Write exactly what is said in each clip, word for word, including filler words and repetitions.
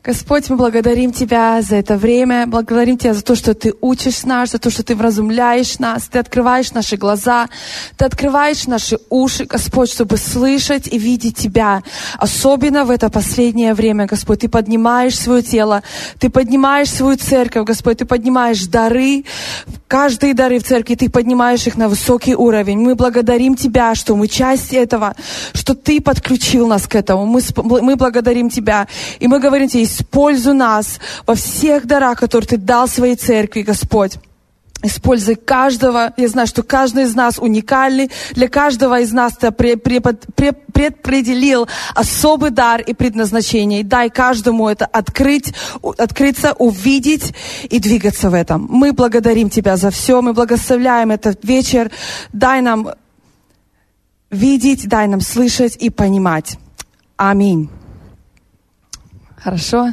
Господь, мы благодарим Тебя за это время, благодарим Тебя за то, что Ты учишь нас, за то, что Ты вразумляешь нас, Ты открываешь наши глаза, Ты открываешь наши уши, Господь, чтобы слышать и видеть Тебя. Особенно в это последнее время, Господь, Ты поднимаешь свое тело, Ты поднимаешь свою церковь, Господь, Ты поднимаешь дары, каждые дары в церкви, Ты поднимаешь их на высокий уровень. Мы благодарим Тебя, что мы часть этого, что Ты подключил нас к этому. Мы, мы благодарим Тебя, и мы говорим Тебе, используй нас во всех дарах, которые Ты дал своей церкви, Господь. Используй каждого. Я знаю, что каждый из нас уникальный. Для каждого из нас Ты предопределил особый дар и предназначение. И дай каждому это открыть, открыться, увидеть и двигаться в этом. Мы благодарим Тебя за все. Мы благословляем этот вечер. Дай нам видеть, дай нам слышать и понимать. Аминь. Хорошо.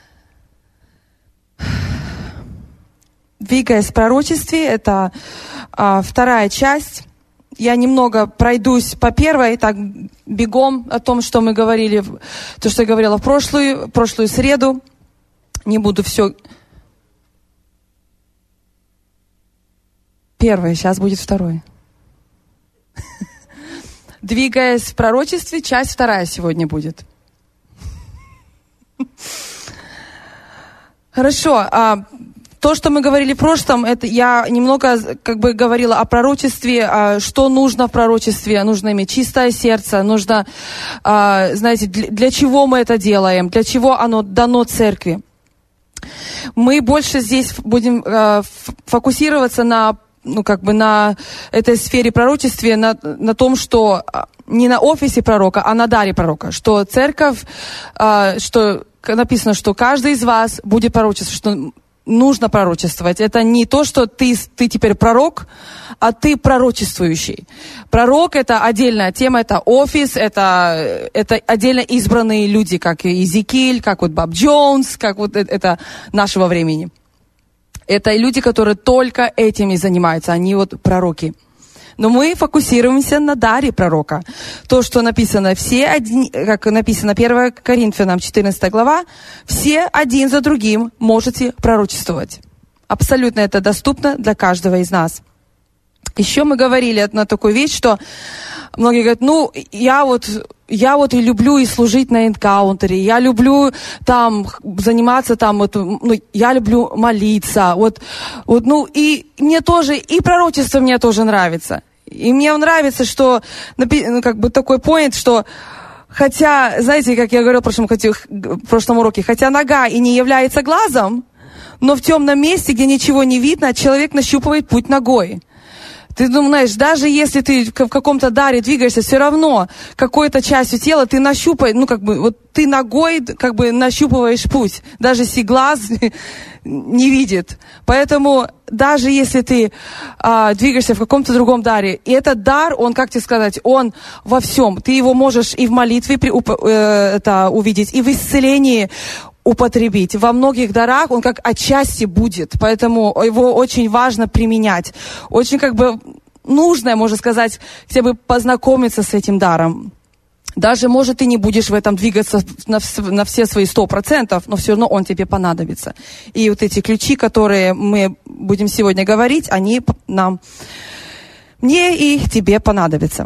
Двигаясь в пророчестве, это а, вторая часть. Я немного пройдусь по первой, так бегом о том, что мы говорили, то, что я говорила в прошлую, прошлую среду. Не буду все. Первое, сейчас будет второе. Двигаясь в пророчестве, часть вторая сегодня будет. Хорошо. А, то, что мы говорили в прошлом, это я немного как бы говорила о пророчестве, а, что нужно в пророчестве. Нужно иметь чистое сердце, нужно, а, знаете, для, для чего мы это делаем, для чего оно дано церкви. Мы больше здесь будем а, фокусироваться на, ну, как бы на этой сфере пророчестве, на, на том, что не на офисе пророка, а на даре пророка, что церковь, а, что написано, что каждый из вас будет пророчествовать, что нужно пророчествовать. Это не то, что ты, ты теперь пророк, а ты пророчествующий. Пророк — это отдельная тема, это офис, это, это отдельно избранные люди, как Иезекииль, как вот Боб Джонс, как вот это, это нашего времени. Это люди, которые только этим и занимаются, они вот пророки. Но мы фокусируемся на даре пророка. То, что написано, все один, как написано первое Коринфянам четырнадцатая глава, все один за другим можете пророчествовать. Абсолютно это доступно для каждого из нас. Еще мы говорили на такую вещь, что многие говорят, ну, я вот, я вот и люблю и служить на энкаунтере, я люблю там заниматься там, вот, ну, я люблю молиться, вот, вот, ну, и мне тоже, и пророчество мне тоже нравится. И мне нравится, что, ну, как бы такой point, что хотя, знаете, как я говорила в прошлом, в прошлом уроке, хотя нога и не является глазом, но в темном месте, где ничего не видно, человек нащупывает путь ногой. Ты думаешь, даже если ты в каком-то даре двигаешься, все равно какой-то частью тела ты нащупаешь, ну, как бы, вот ты ногой, как бы, нащупываешь путь, даже если глаз не видит. Поэтому даже если ты а, двигаешься в каком-то другом даре, и этот дар, он, как тебе сказать, он во всем. Ты его можешь и в молитве при, э, это, увидеть, и в исцелении употребить. Во многих дарах он как отчасти будет, поэтому его очень важно применять. Очень как бы нужно, можно сказать, хотя бы познакомиться с этим даром. Даже, может, ты не будешь в этом двигаться на, на все свои сто процентов, но все равно он тебе понадобится. И вот эти ключи, которые мы будем сегодня говорить, они нам, мне и тебе понадобятся.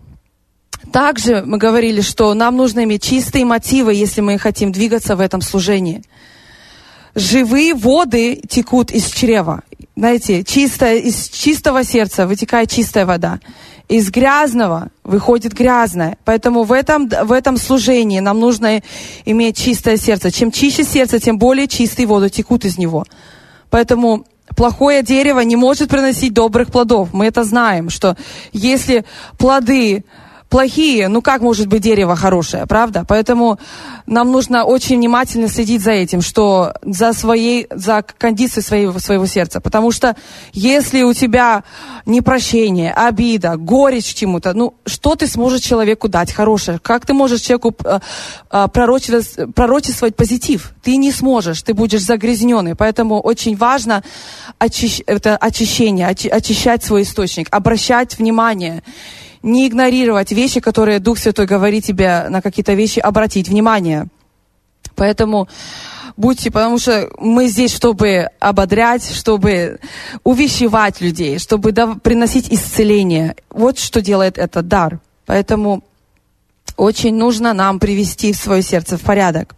Также мы говорили, что нам нужно иметь чистые мотивы, если мы хотим двигаться в этом служении. Живые воды текут из чрева. Знаете, чистое, из чистого сердца вытекает чистая вода. Из грязного выходит грязное. Поэтому в этом, в этом служении нам нужно иметь чистое сердце. Чем чище сердце, тем более чистые воды текут из него. Поэтому плохое дерево не может приносить добрых плодов. Мы это знаем, что если плоды плохие, ну как может быть дерево хорошее, правда? Поэтому нам нужно очень внимательно следить за этим, что за своей, за кондицией своего, своего сердца. Потому что если у тебя непрощение, обида, горечь к чему-то, ну что ты сможешь человеку дать хорошее? Как ты можешь человеку э, э, пророчествовать, пророчествовать позитив? Ты не сможешь, ты будешь загрязненный. Поэтому очень важно очищ, это очищение, очи, очищать свой источник, обращать внимание. Не игнорировать вещи, которые Дух Святой говорит тебе, на какие-то вещи обратить внимание. Поэтому будьте, потому что мы здесь, чтобы ободрять, чтобы увещевать людей, чтобы приносить исцеление. Вот что делает этот дар. Поэтому очень нужно нам привести свое сердце в порядок.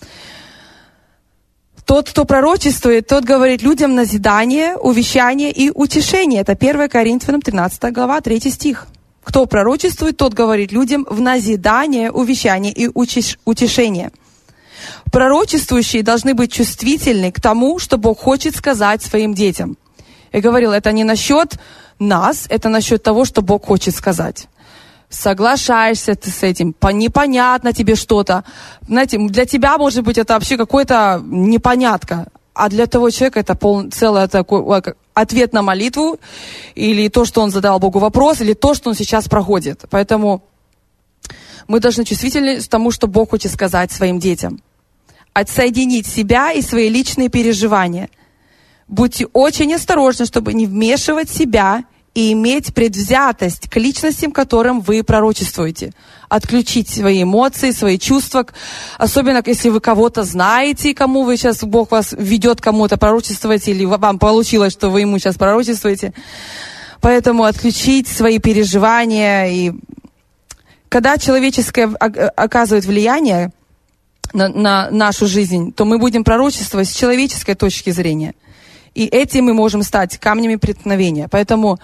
Тот, кто пророчествует, тот говорит людям назидание, увещание и утешение. Это первое Коринфянам тринадцатая глава, третий стих. Кто пророчествует, тот говорит людям в назидание, увещание и утешение. Пророчествующие должны быть чувствительны к тому, что Бог хочет сказать своим детям. Я говорила, это не насчет нас, это насчет того, что Бог хочет сказать. Соглашаешься ты с этим, непонятно тебе что-то. Знаете, для тебя, может быть, это вообще какой-то непонятка, а для того человека это пол, целый такой ответ на молитву, или то, что он задал Богу вопрос, или то, что он сейчас проходит. Поэтому мы должны чувствительны к тому, что Бог хочет сказать своим детям. Отсоединить себя и свои личные переживания. Будьте очень осторожны, чтобы не вмешивать себя и иметь предвзятость к личностям, которым вы пророчествуете. Отключить свои эмоции, свои чувства, особенно если вы кого-то знаете, кому вы сейчас, Бог вас ведет кому-то пророчествовать, или вам получилось, что вы ему сейчас пророчествуете. Поэтому отключить свои переживания. И когда человеческое оказывает влияние на, на нашу жизнь, то мы будем пророчествовать с человеческой точки зрения. И этим мы можем стать камнями преткновения. Поэтому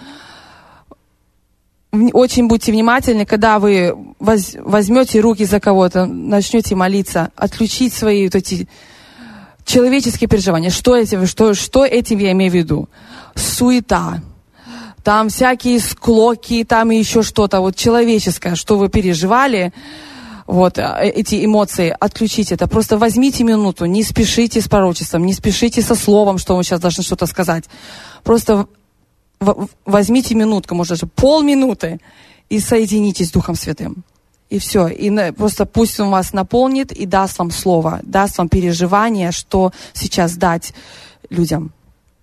очень будьте внимательны, когда вы воз, возьмете руки за кого-то, начнете молиться, отключить свои вот эти человеческие переживания. Что этим, что, что этим я имею в виду? Суета, там всякие склоки, там еще что-то вот человеческое, что вы переживали. Вот, эти эмоции, отключите это. Просто возьмите минуту, не спешите с пророчеством, не спешите со словом, что вы сейчас должны что-то сказать. Просто возьмите минутку, может даже полминуты, и соединитесь с Духом Святым. И все. И просто пусть Он вас наполнит и даст вам слово, даст вам переживание, что сейчас дать людям.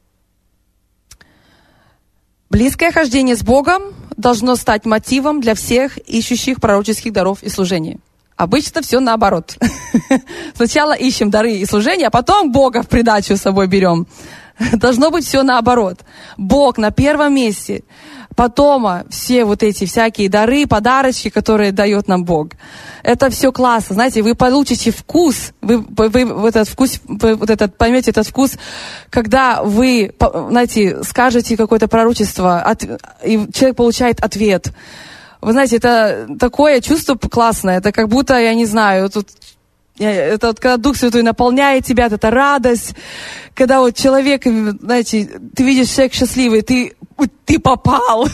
Близкое хождение с Богом должно стать мотивом для всех ищущих пророческих даров и служений. Обычно все наоборот. Сначала ищем дары и служения, а потом Бога в придачу с собой берем. Должно быть все наоборот. Бог на первом месте, потом все вот эти всякие дары, подарочки, которые дает нам Бог. Это все классно. Знаете, вы получите вкус, вы, вы, вы этот вкус, вы, вот этот, поймете этот вкус, когда вы, знаете, скажете какое-то пророчество, от, и человек получает ответ. Вы знаете, это такое чувство классное, это как будто, я не знаю, тут, это вот когда Дух Святой наполняет тебя, это радость, когда вот человек, знаете, ты видишь человек счастливый, ты, ты попал.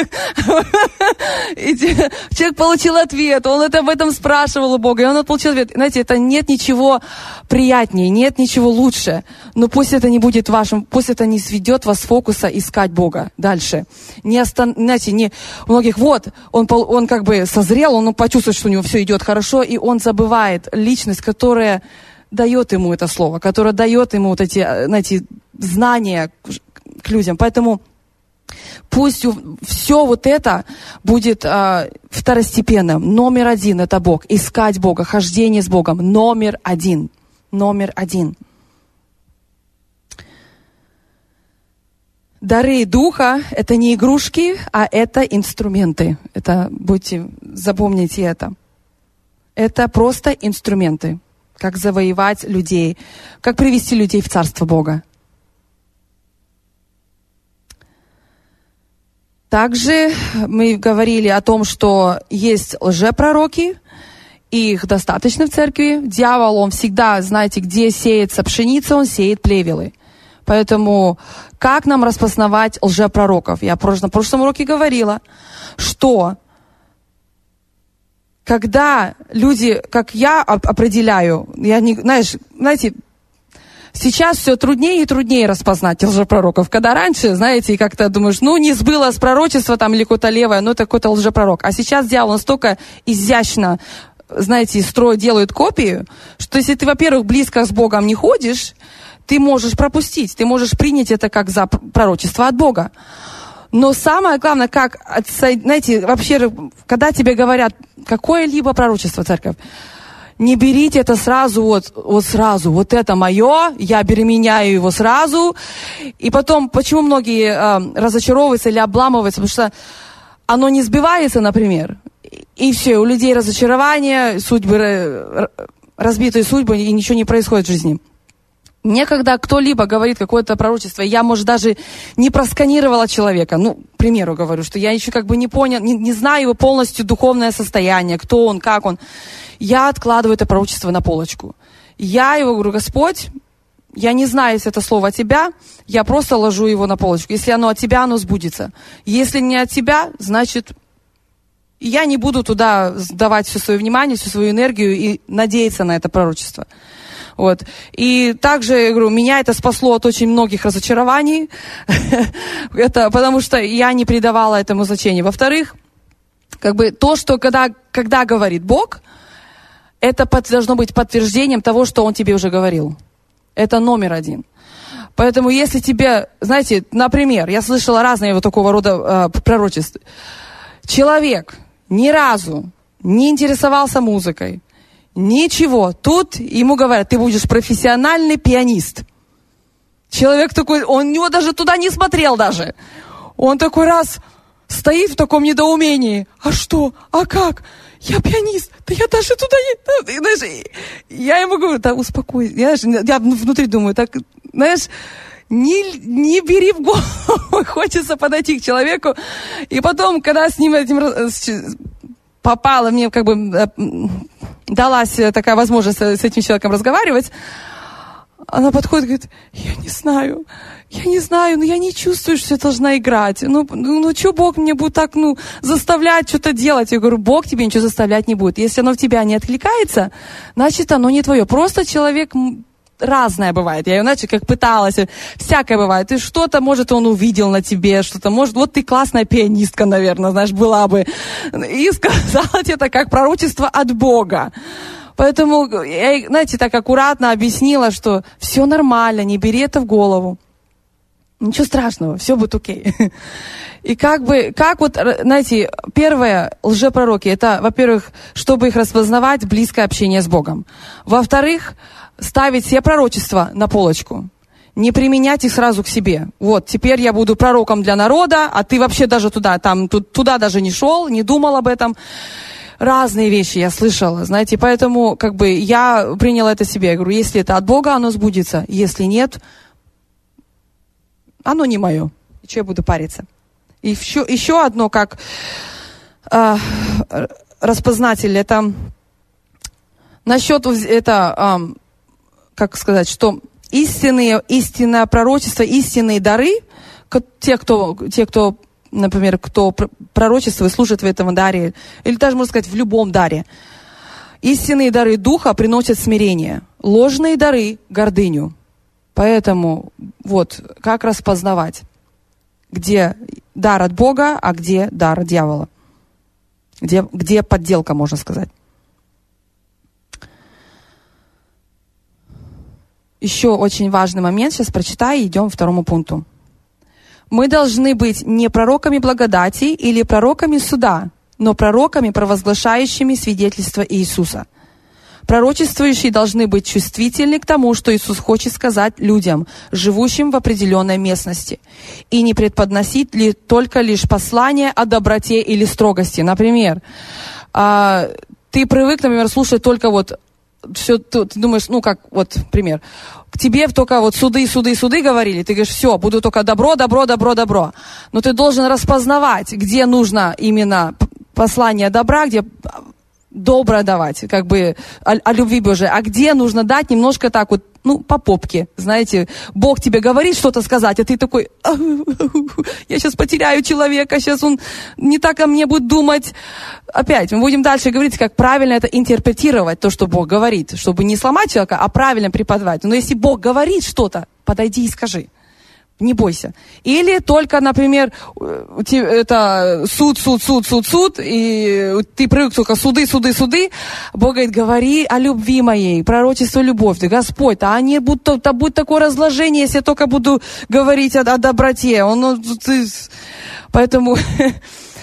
И человек получил ответ, он это об этом спрашивал у Бога, и он получил ответ. Знаете, это нет ничего приятнее, нет ничего лучше, но пусть это не будет вашим, пусть это не сведет вас с фокуса искать Бога дальше. Не остан... Знаете, не... у многих вот, он, он как бы созрел, он почувствует, что у него все идет хорошо, и он забывает личность, которая дает ему это слово, которая дает ему вот эти, знаете, знания к людям. Поэтому пусть все вот это будет э, второстепенным. Номер один — это Бог. Искать Бога, хождение с Богом. Номер один. Номер один. Дары Духа — это не игрушки, а это инструменты. Это, будьте, запомните это. Это просто инструменты. Как завоевать людей, как привести людей в Царство Бога. Также мы говорили о том, что есть лжепророки, их достаточно в церкви. Дьявол, он всегда, знаете, где сеется пшеница, он сеет плевелы. Поэтому как нам распознавать лжепророков? Я на прошлом уроке говорила, что когда люди, как я определяю, я не, знаешь, знаете, сейчас все труднее и труднее распознать лжепророков. Когда раньше, знаете, как-то думаешь, ну, не сбылось пророчество там или какое-то левое, ну, это какой-то лжепророк. А сейчас дьявол настолько изящно, знаете, строит, делает копию, что если ты, во-первых, близко с Богом не ходишь, ты можешь пропустить, ты можешь принять это как за пророчество от Бога. Но самое главное, как, знаете, вообще, когда тебе говорят какое-либо пророчество, церковь, Не берите это сразу, вот, вот сразу, вот это мое, я беременяю его сразу. И потом, почему многие э, разочаровываются или обламываются, потому что оно не сбивается, например, и все, у людей разочарование, судьбы, разбитые судьбы, и ничего не происходит в жизни. Мне, когда кто-либо говорит какое-то пророчество, я, может, даже не просканировала человека, ну, к примеру говорю, что я еще как бы не понял, не, не знаю его полностью духовное состояние, кто он, как он, я откладываю это пророчество на полочку. Я его говорю: Господь, я не знаю, если это слово от Тебя, я просто ложу его на полочку. Если оно от Тебя, оно сбудется. Если не от Тебя, значит, я не буду туда сдавать все свое внимание, всю свою энергию и надеяться на это пророчество. Вот. И также, я говорю, меня это спасло от очень многих разочарований, это потому что я не придавала этому значения. Во-вторых, как бы то, что когда, когда говорит Бог, это под, должно быть подтверждением того, что Он тебе уже говорил. Это номер один. Поэтому если тебе, знаете, например, я слышала разные вот такого рода э, пророчества. Человек ни разу не интересовался музыкой, ничего. Тут ему говорят: ты будешь профессиональный пианист. Человек такой, он него даже туда не смотрел даже. Он такой раз стоит в таком недоумении. А что? А как? Я пианист. Да я даже туда не... Знаешь, я ему говорю: да успокойся. Я, я внутри думаю, так, знаешь, не, не бери в голову. Хочется подойти к человеку. И потом, когда с ним этим попало, мне как бы далась такая возможность с этим человеком разговаривать, она подходит и говорит: я не знаю, я не знаю, но я не чувствую, что я должна играть. Ну, ну, ну что Бог мне будет так, ну, заставлять что-то делать? Я говорю: Бог тебе ничего заставлять не будет. Если оно в тебя не откликается, значит, оно не твое. Просто человек разное бывает. Я, иначе как пыталась, всякое бывает. И что-то, может, он увидел на тебе, что-то, может, вот ты классная пианистка, наверное, знаешь, была бы. И сказала тебе это как пророчество от Бога. Поэтому я, знаете, так аккуратно объяснила, что все нормально, не бери это в голову. Ничего страшного, все будет окей. И как бы, как вот, знаете, первое, лжепророки, это, во-первых, чтобы их распознавать, близкое общение с Богом. Во-вторых, ставить все пророчества на полочку. Не применять их сразу к себе. Вот, теперь я буду пророком для народа, а ты вообще даже туда, там, туда даже не шел, не думал об этом. Разные вещи я слышала, знаете, поэтому как бы я приняла это себе. Я говорю: если это от Бога, оно сбудется. Если нет, оно не мое. И что я буду париться? И еще, еще одно, как э, распознатель, это насчет, это, э, как сказать, что истинные, истинное пророчество, истинные дары, те, кто, те, кто например, кто пророчествует, служит в этом даре, или даже, можно сказать, в любом даре. Истинные дары Духа приносят смирение, ложные дары — гордыню. Поэтому вот как распознавать, где дар от Бога, а где дар от дьявола, где, где подделка, можно сказать. Еще очень важный момент, сейчас прочитаю и идем к второму пункту. Мы должны быть не пророками благодати или пророками суда, но пророками, провозглашающими свидетельство Иисуса. Пророчествующие должны быть чувствительны к тому, что Иисус хочет сказать людям, живущим в определенной местности, и не преподносить ли только лишь послание о доброте или строгости. Например, ты привык, например, слушать только вот все, ты, ты думаешь, ну как, вот пример, к тебе только вот суды, суды, суды говорили, ты говоришь: все, буду только добро, добро, добро, добро. Но ты должен распознавать, где нужно именно послание добра, где добро давать, как бы о, о любви Божией, а где нужно дать немножко так вот, ну, по попке, знаете, Бог тебе говорит что-то сказать, а ты такой: я сейчас потеряю человека, сейчас он не так о мне будет думать. Опять, мы будем дальше говорить, как правильно это интерпретировать, то, что Бог говорит, чтобы не сломать человека, а правильно преподавать. Но если Бог говорит что-то, подойди и скажи. Не бойся. Или только, например, это суд, суд, суд, суд, суд, и ты привык только суды, суды, суды. Бог говорит: говори о любви моей, пророчество любовь. Ты, Господь, а они будут, а будет такое разложение, если я только буду говорить о, о доброте. Он, ты... Поэтому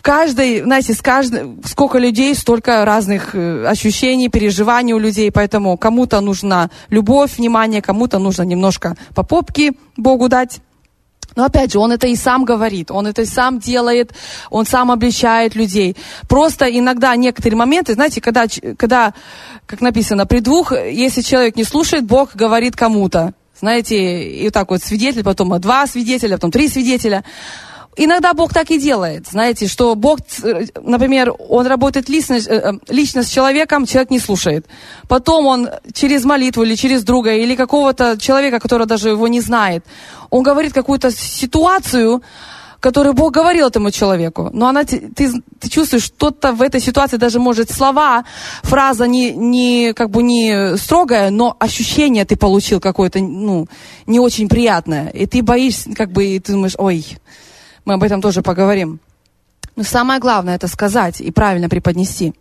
в каждой, знаете, с каждой, сколько людей, столько разных ощущений, переживаний у людей, поэтому кому-то нужна любовь, внимание, кому-то нужно немножко по попке Богу дать. Но опять же, Он это и сам говорит, Он это и сам делает, Он сам обличает людей. Просто иногда некоторые моменты, знаете, когда, когда, как написано, при двух, если человек не слушает, Бог говорит кому-то. Знаете, и так вот свидетель, потом два свидетеля, потом три свидетеля. Иногда Бог так и делает, знаете, что Бог, например, Он работает лично, лично с человеком, человек не слушает. Потом Он через молитву или через друга, или какого-то человека, который даже его не знает, Он говорит какую-то ситуацию, которую Бог говорил этому человеку. Но она, ты, ты чувствуешь, что-то в этой ситуации, даже может слова, фраза не, не, как бы не строгая, но ощущение ты получил какое-то, ну, не очень приятное. И ты боишься, как бы, и ты думаешь, ой... Мы об этом тоже поговорим. Но самое главное это сказать и правильно преподнести.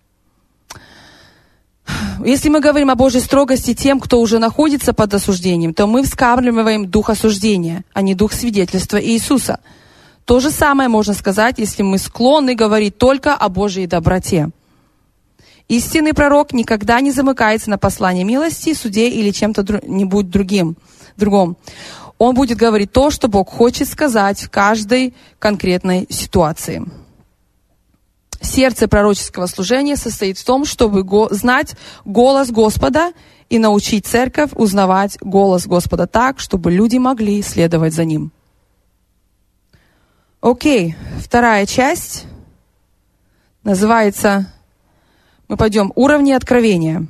Если мы говорим о Божьей строгости тем, кто уже находится под осуждением, то мы вскармливаем дух осуждения, а не дух свидетельства Иисуса. То же самое можно сказать, если мы склонны говорить только о Божьей доброте. Истинный пророк никогда не замыкается на послании милости, суде или чем-то-нибудь другим, другом. Он будет говорить то, что Бог хочет сказать в каждой конкретной ситуации. Сердце пророческого служения состоит в том, чтобы го- знать голос Господа и научить церковь узнавать голос Господа так, чтобы люди могли следовать за Ним. Окей, вторая часть называется, мы пойдем, уровни откровения.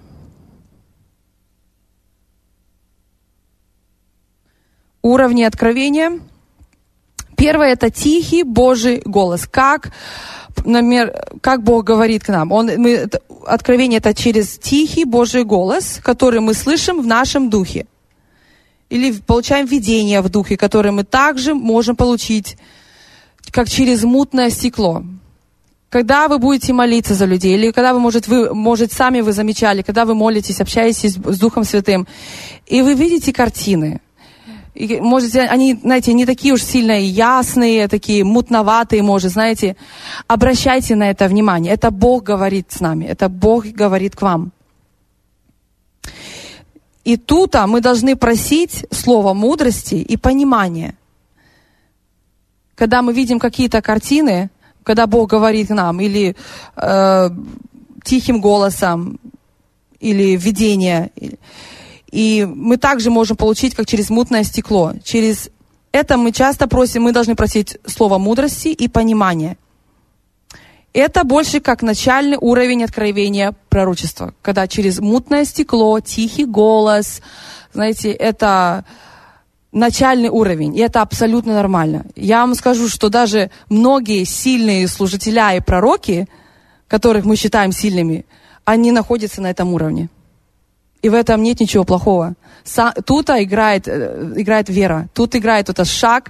Уровни откровения. Первое — это тихий Божий голос. Как, например, как Бог говорит к нам. Он, мы, это, откровение — это через тихий Божий голос, который мы слышим в нашем духе. Или получаем видение в духе, которое мы также можем получить, как через мутное стекло. Когда вы будете молиться за людей, или когда вы, может, вы, может, сами вы замечали, когда вы молитесь, общаетесь с Духом Святым, и вы видите картины. И, может, они, знаете, не такие уж сильно ясные, такие мутноватые, может, знаете. Обращайте на это внимание. Это Бог говорит с нами. Это Бог говорит к вам. И тут а, мы должны просить слово мудрости и понимания. Когда мы видим какие-то картины, когда Бог говорит к нам, или э, тихим голосом, или видение, и мы также можем получить, как через мутное стекло. Через это мы часто просим, мы должны просить слово мудрости и понимания. Это больше как начальный уровень откровения пророчества. Когда через мутное стекло, тихий голос, знаете, это начальный уровень. И это абсолютно нормально. Я вам скажу, что даже многие сильные служителя и пророки, которых мы считаем сильными, они находятся на этом уровне. И в этом нет ничего плохого. Тут играет, играет вера. Тут играет этот шаг.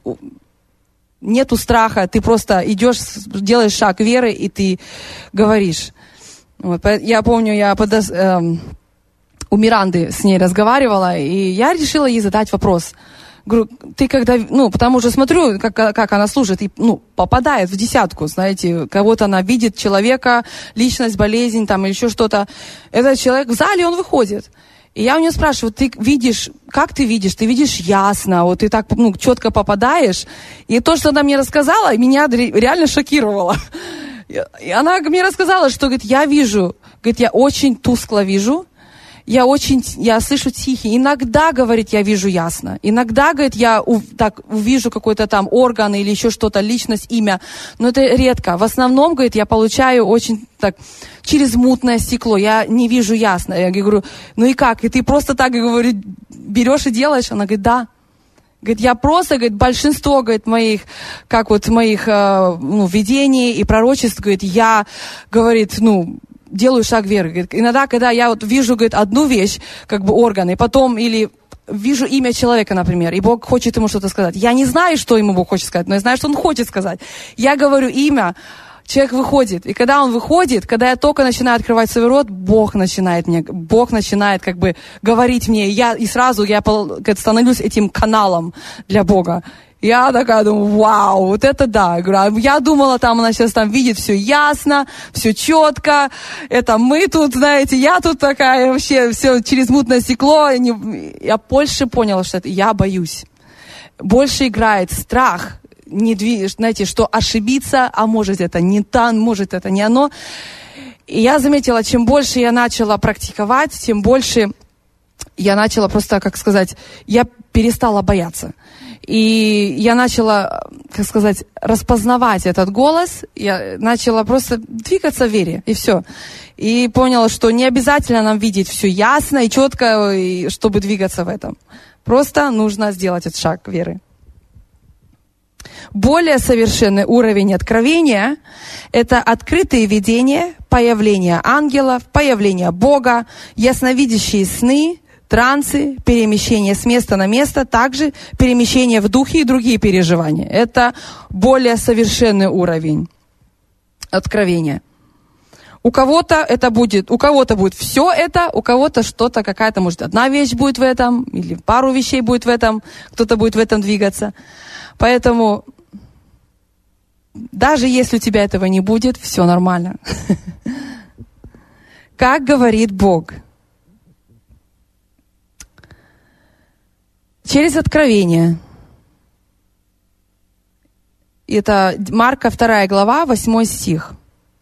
Нету страха. Ты просто идешь, делаешь шаг веры, и ты говоришь. Вот. Я помню, я подос, эм, у Миранды с ней разговаривала, и я решила ей задать вопрос. Говорю, ты когда, ну, потому что смотрю, как, как она служит, и, ну, попадает в десятку, знаете, кого-то она видит, человека, личность, болезнь, там, или еще что-то. Этот человек в зале, он выходит. И я у нее спрашиваю, ты видишь, как ты видишь? Ты видишь ясно, вот ты так, ну, четко попадаешь. И то, что она мне рассказала, меня реально шокировало. И она мне рассказала, что, говорит, я вижу, говорит, я очень тускло вижу, я очень, я слышу тихий. Иногда, говорит, я вижу ясно. Иногда, говорит, я у, так увижу какой-то там орган или еще что-то, личность, имя. Но это редко. В основном, говорит, я получаю очень так, через мутное стекло. Я не вижу ясно. Я говорю, ну и как? И ты просто так, говорю, берешь и делаешь? Она говорит, да. Говорит, я просто, говорит, большинство, говорит, моих, как вот моих, э, ну, видений и пророчеств, говорит, я, говорит, ну, делаю шаг вверх. Говорит, иногда, когда я вот вижу, говорит, одну вещь, как бы органы, потом или вижу имя человека, например, и Бог хочет ему что-то сказать. Я не знаю, что ему Бог хочет сказать, но я знаю, что Он хочет сказать. Я говорю имя, человек выходит. И когда он выходит, когда я только начинаю открывать свой рот, Бог начинает мне, Бог начинает как бы говорить мне, я, и сразу я говорит, становлюсь этим каналом для Бога. Я такая думаю, вау, вот это да. Я думала, там она сейчас там видит все ясно, все четко. Это мы тут, знаете, я тут такая вообще все через мутное стекло. Я больше поняла, что это я боюсь. Больше играет страх. Не дви... Знаете, что ошибиться, а может это не та, может это не оно. И я заметила, чем больше я начала практиковать, тем больше я начала просто, как сказать, я перестала бояться. И я начала, как сказать, распознавать этот голос, я начала просто двигаться в вере, и все. И поняла, что не обязательно нам видеть все ясно и четко, и чтобы двигаться в этом. Просто нужно сделать этот шаг веры. Более совершенный уровень откровения – это открытые видения, появление ангелов, появление Бога, ясновидящие сны, трансы, перемещение с места на место, также перемещение в духе и другие переживания. Это более совершенный уровень откровения. У кого-то это будет, у кого-то будет все это, у кого-то что-то, какая-то, может, одна вещь будет в этом, или пару вещей будет в этом, кто-то будет в этом двигаться. Поэтому даже если у тебя этого не будет, все нормально. Как говорит Бог? Через откровение. Это Марка вторая глава, восьмой стих.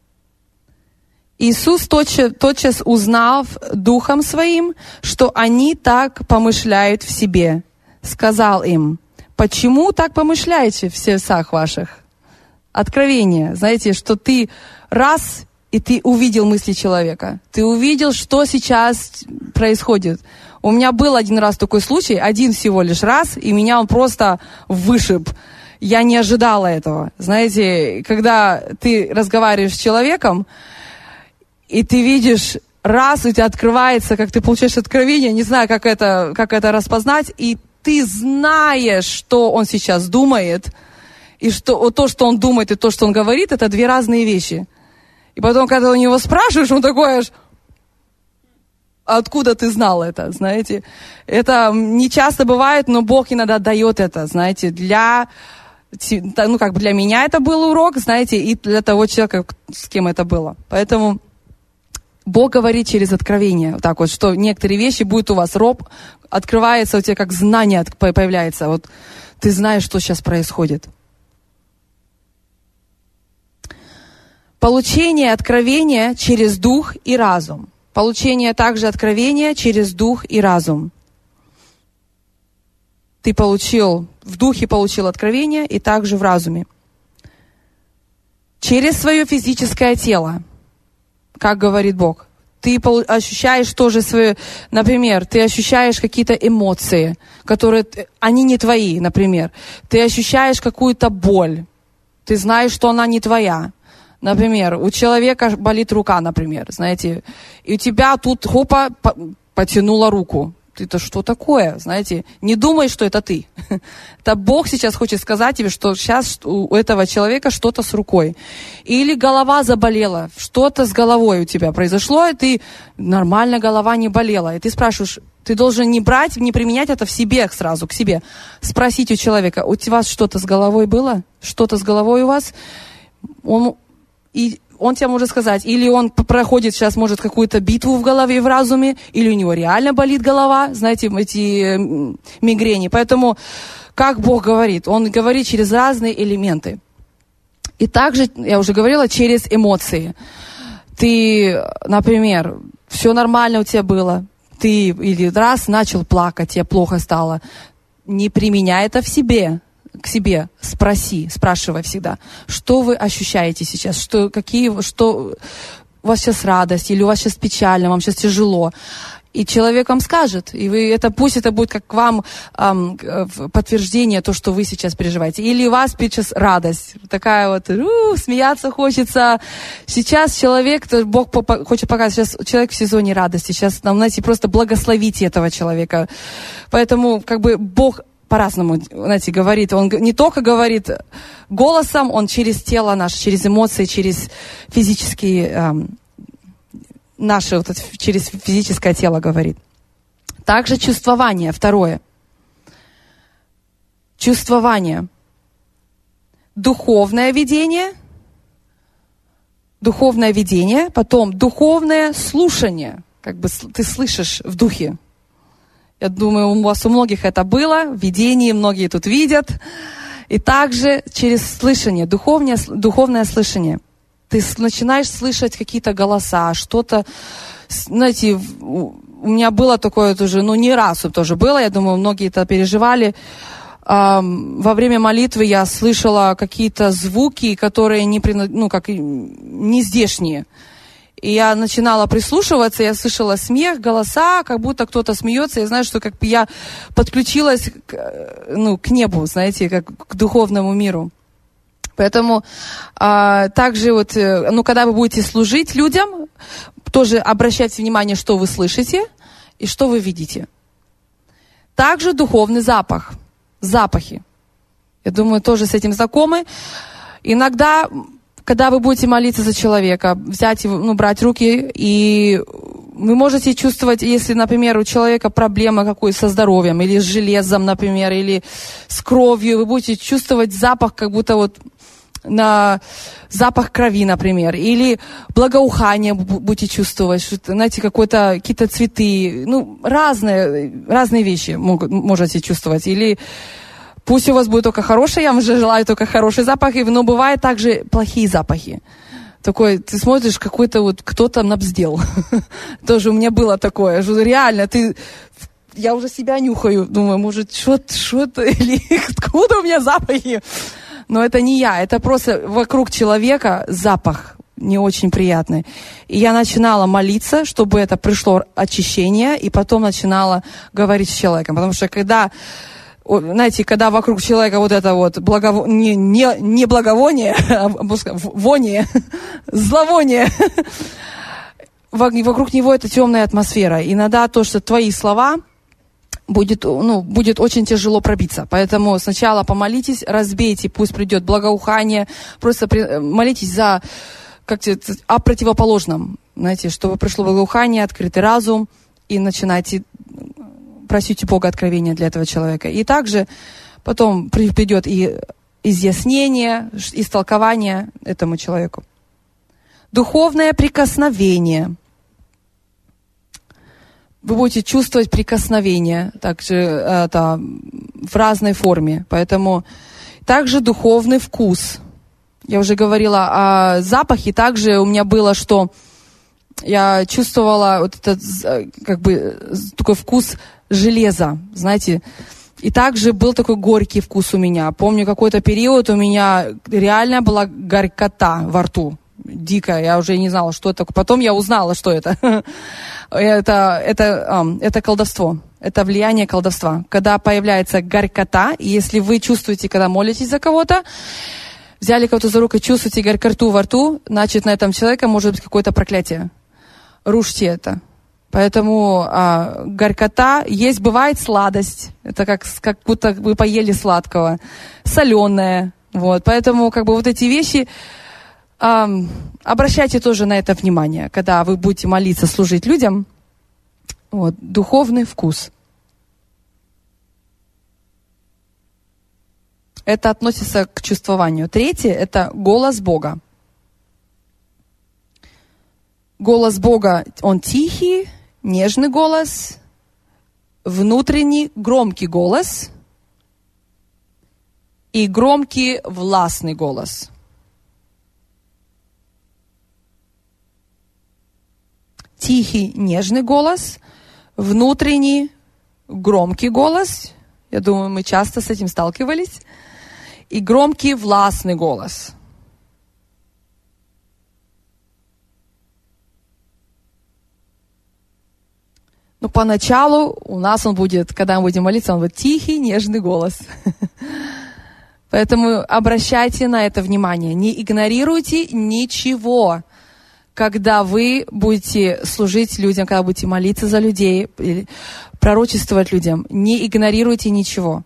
Иисус тотчас, тотчас узнав духом своим, что они так помышляют в себе, сказал им: почему так помышляете в сердцах ваших? Откровение. Знаете, что ты раз, и ты увидел мысли человека. Ты увидел, что сейчас происходит. У меня был один раз такой случай, один всего лишь раз, и меня он просто вышиб. Я не ожидала этого. Знаете, когда ты разговариваешь с человеком, и ты видишь, раз у тебя открывается, как ты получаешь откровение, не знаю, как это, как это распознать, и ты знаешь, что он сейчас думает, и что то, что он думает, и то, что он говорит, это две разные вещи. И потом, когда у него спрашиваешь, он такой аж: откуда ты знал это, знаете? Это не часто бывает, но Бог иногда дает это, знаете, для, ну, как бы для меня это был урок, знаете, и для того человека, с кем это было. Поэтому Бог говорит через откровение, вот так вот, что некоторые вещи будут у вас роб, открывается у тебя как знание появляется, вот ты знаешь, что сейчас происходит. Получение откровения через дух и разум. Получение также откровения через дух и разум. Ты получил, в духе получил откровение и также в разуме. Через свое физическое тело, как говорит Бог. Ты ощущаешь тоже свое, например, ты ощущаешь какие-то эмоции, которые, они не твои, например. Ты ощущаешь какую-то боль. Ты знаешь, что она не твоя. Например, у человека болит рука, например, знаете, и у тебя тут хопа потянула руку. Ты-то что такое, знаете? Не думай, что это ты. Это Бог сейчас хочет сказать тебе, что сейчас у этого человека что-то с рукой. Или голова заболела, что-то с головой у тебя произошло, и ты нормально, голова не болела. И ты спрашиваешь, ты должен не брать, не применять это в себе сразу, к себе. Спросить у человека: у вас что-то с головой было? Что-то с головой у вас? Он... И он тебе может сказать, или он проходит сейчас, может, какую-то битву в голове, в разуме, или у него реально болит голова, знаете, эти мигрени. Поэтому, как Бог говорит, Он говорит через разные элементы. И также, я уже говорила, через эмоции. Ты, например, все нормально у тебя было, ты или раз начал плакать, тебе плохо стало, не применяй это в себе. К себе спроси, спрашивай всегда, что вы ощущаете сейчас, что, какие, что у вас сейчас радость, или у вас сейчас печально, вам сейчас тяжело. И человек вам скажет, и вы это, пусть это будет как к вам эм, подтверждение, то, что вы сейчас переживаете. Или у вас сейчас радость, такая вот, у, смеяться хочется. Сейчас человек, Бог хочет показать, сейчас человек в сезоне радости, сейчас нам, знаете, просто благословите этого человека. Поэтому, как бы, Бог по-разному, знаете, говорит. Он не только говорит голосом, он через тело наше, через эмоции, через физические, эм, наше, вот, через физическое тело говорит. Также чувствование, второе. чувствование, духовное видение, духовное видение, потом духовное слушание, как бы ты слышишь в духе. Я думаю, у вас у многих это было, в видении, многие тут видят. И также через слышание, духовное, духовное слышание. Ты начинаешь слышать какие-то голоса, что-то, знаете, у меня было такое тоже, ну не раз тоже было, я думаю, многие это переживали. Во время молитвы я слышала какие-то звуки, которые не, ну, как, не здешние. И я начинала прислушиваться, я слышала смех, голоса, как будто кто-то смеется. Я знаю, что как бы я подключилась к, ну, к небу, знаете, как к духовному миру. Поэтому а, также вот, ну, когда вы будете служить людям, тоже обращайте внимание, что вы слышите и что вы видите. Также духовный запах, запахи. Я думаю, тоже с этим знакомы. Иногда, когда вы будете молиться за человека, взять его, ну, брать руки, и вы можете чувствовать, если, например, у человека проблема какой со здоровьем, или с железом, например, или с кровью, вы будете чувствовать запах, как будто вот на запах крови, например, или благоухание будете чувствовать, что, знаете, какой-то, какие-то цветы, ну, разные, разные вещи могут, можете чувствовать, или пусть у вас будет только хороший, я вам же желаю только хорошие запахи, но бывают также плохие запахи. Такой, ты смотришь, какой-то вот кто-то набздел. Тоже у меня было такое, что реально, ты... Я уже себя нюхаю, думаю, может, что-то, или откуда у меня запахи? Но это не я, это просто вокруг человека запах не очень приятный. И я начинала молиться, чтобы это пришло очищение, и потом начинала говорить с человеком. Потому что когда, знаете, когда вокруг человека вот это вот благово... не, не, не благовоние, а воние, зловоние, вокруг него это темная атмосфера. Иногда то, что твои слова... Будет, ну, будет очень тяжело пробиться. Поэтому сначала помолитесь, разбейте, пусть придет благоухание. Просто при, молитесь за, как о противоположном. Знаете, чтобы пришло благоухание, открытый разум. И начинайте просить у Бога откровения для этого человека. И также потом придет и изъяснение, истолкование этому человеку. Духовное прикосновение. Вы будете чувствовать прикосновение, также это, в разной форме. Поэтому также духовный вкус. Я уже говорила о запахе. Также у меня было, что я чувствовала вот этот, как бы, такой вкус железа, знаете. И также был такой горький вкус у меня. Помню, какой-то период у меня реально была горькота во рту. Дикая, я уже не знала, что это. Потом я узнала, что это. это, это, это колдовство. Это влияние колдовства. Когда появляется горькота, и если вы чувствуете, когда молитесь за кого-то, взяли кого-то за руку, чувствуете горькоту во рту, значит, на этом человеке может быть какое-то проклятие. Рушьте это. Поэтому а, горькота, есть, бывает сладость. Это как, как будто вы поели сладкого. Соленое. Вот. Поэтому как бы вот эти вещи... Um, обращайте тоже на это внимание, когда вы будете молиться, служить людям. Вот, духовный вкус. Это относится к чувствованию. Третье – это голос Бога. Голос Бога, он тихий, нежный голос, внутренний, громкий голос и громкий, властный голос. Тихий, нежный голос, внутренний, громкий голос. Я думаю, мы часто с этим сталкивались. И громкий, властный голос. Но поначалу у нас он будет, когда мы будем молиться, он будет тихий, нежный голос. Поэтому обращайте на это внимание. Не игнорируйте ничего. Когда вы будете служить людям, когда будете молиться за людей, или пророчествовать людям, не игнорируйте ничего.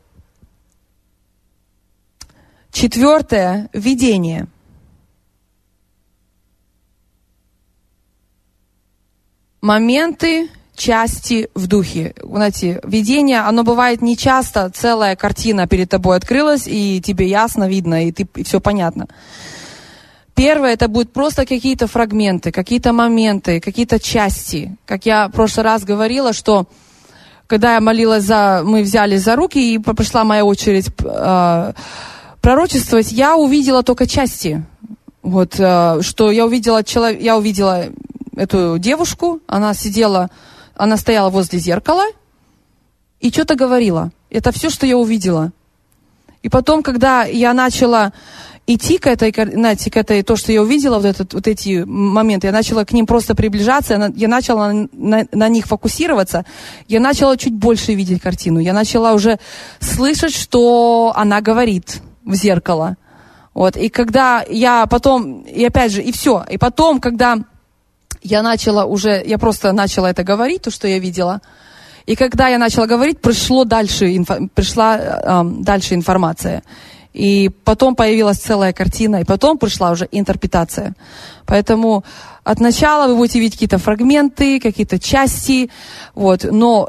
Четвертое – видение. Моменты части в духе. Знаете, видение, оно бывает не часто, целая картина перед тобой открылась, и тебе ясно видно, и, ты, и все понятно. Первое, это будут просто какие-то фрагменты, какие-то моменты, какие-то части. Как я в прошлый раз говорила, что когда я молилась за... Мы взяли за руки, и пришла моя очередь э, пророчествовать, я увидела только части. Вот, э, что я увидела, челов... я увидела эту девушку, она сидела, она стояла возле зеркала и что-то говорила. Это все, что я увидела. И потом, когда я начала... идти к этой, знаете, к этой, то, что я увидела, вот, этот, вот эти моменты, я начала к ним просто приближаться, я начала на, на, на них фокусироваться, я начала чуть больше видеть картину, я начала уже слышать, что она говорит в зеркало. Вот, и когда я потом, и опять же, и все, и потом, когда я начала уже, я просто начала это говорить, то, что я видела, и когда я начала говорить, пришло дальше, инфо, пришла эм, дальше информация. И потом появилась целая картина, и потом пришла уже интерпретация. Поэтому от начала вы будете видеть какие-то фрагменты, какие-то части, вот. Но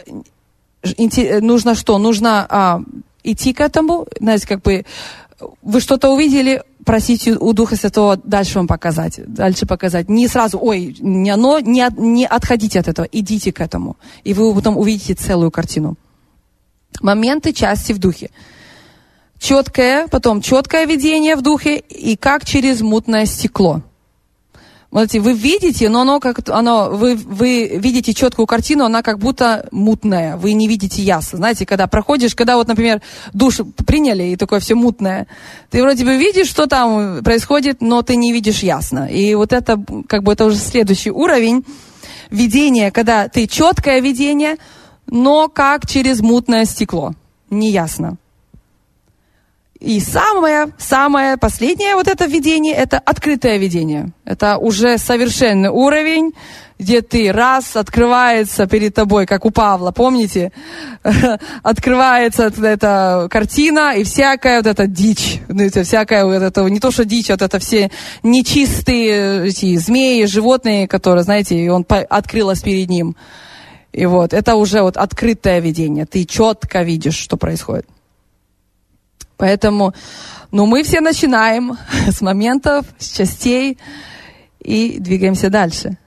нужно что? Нужно а, идти к этому, знаете, как бы вы что-то увидели, просите у Духа Святого дальше вам показать, дальше показать. Не сразу, ой, не оно, не, от, не отходите от этого, идите к этому. И вы потом увидите целую картину. Моменты, части в Духе. Четкое, потом четкое видение в духе, и как через мутное стекло. Смотрите, вы видите, но оно как оно, вы, вы видите четкую картину, она как будто мутная, вы не видите ясно. Знаете, когда проходишь, когда вот, например, душ приняли, и такое все мутное, ты вроде бы видишь, что там происходит, но ты не видишь ясно. И вот это, как бы, это уже следующий уровень видения, когда ты четкое видение, но как через мутное стекло, неясно. И самое, самое последнее вот это видение, это открытое видение. Это уже совершенный уровень, где ты раз, открывается перед тобой, как у Павла, помните? Открывается эта картина, и всякая вот эта дичь, ну, это всякая вот это, не то что дичь, вот это все нечистые эти змеи, животные, которые, знаете, и он открылось перед ним. И вот, это уже вот открытое видение, ты четко видишь, что происходит. Поэтому, ну, мы все начинаем с моментов, с частей и двигаемся дальше.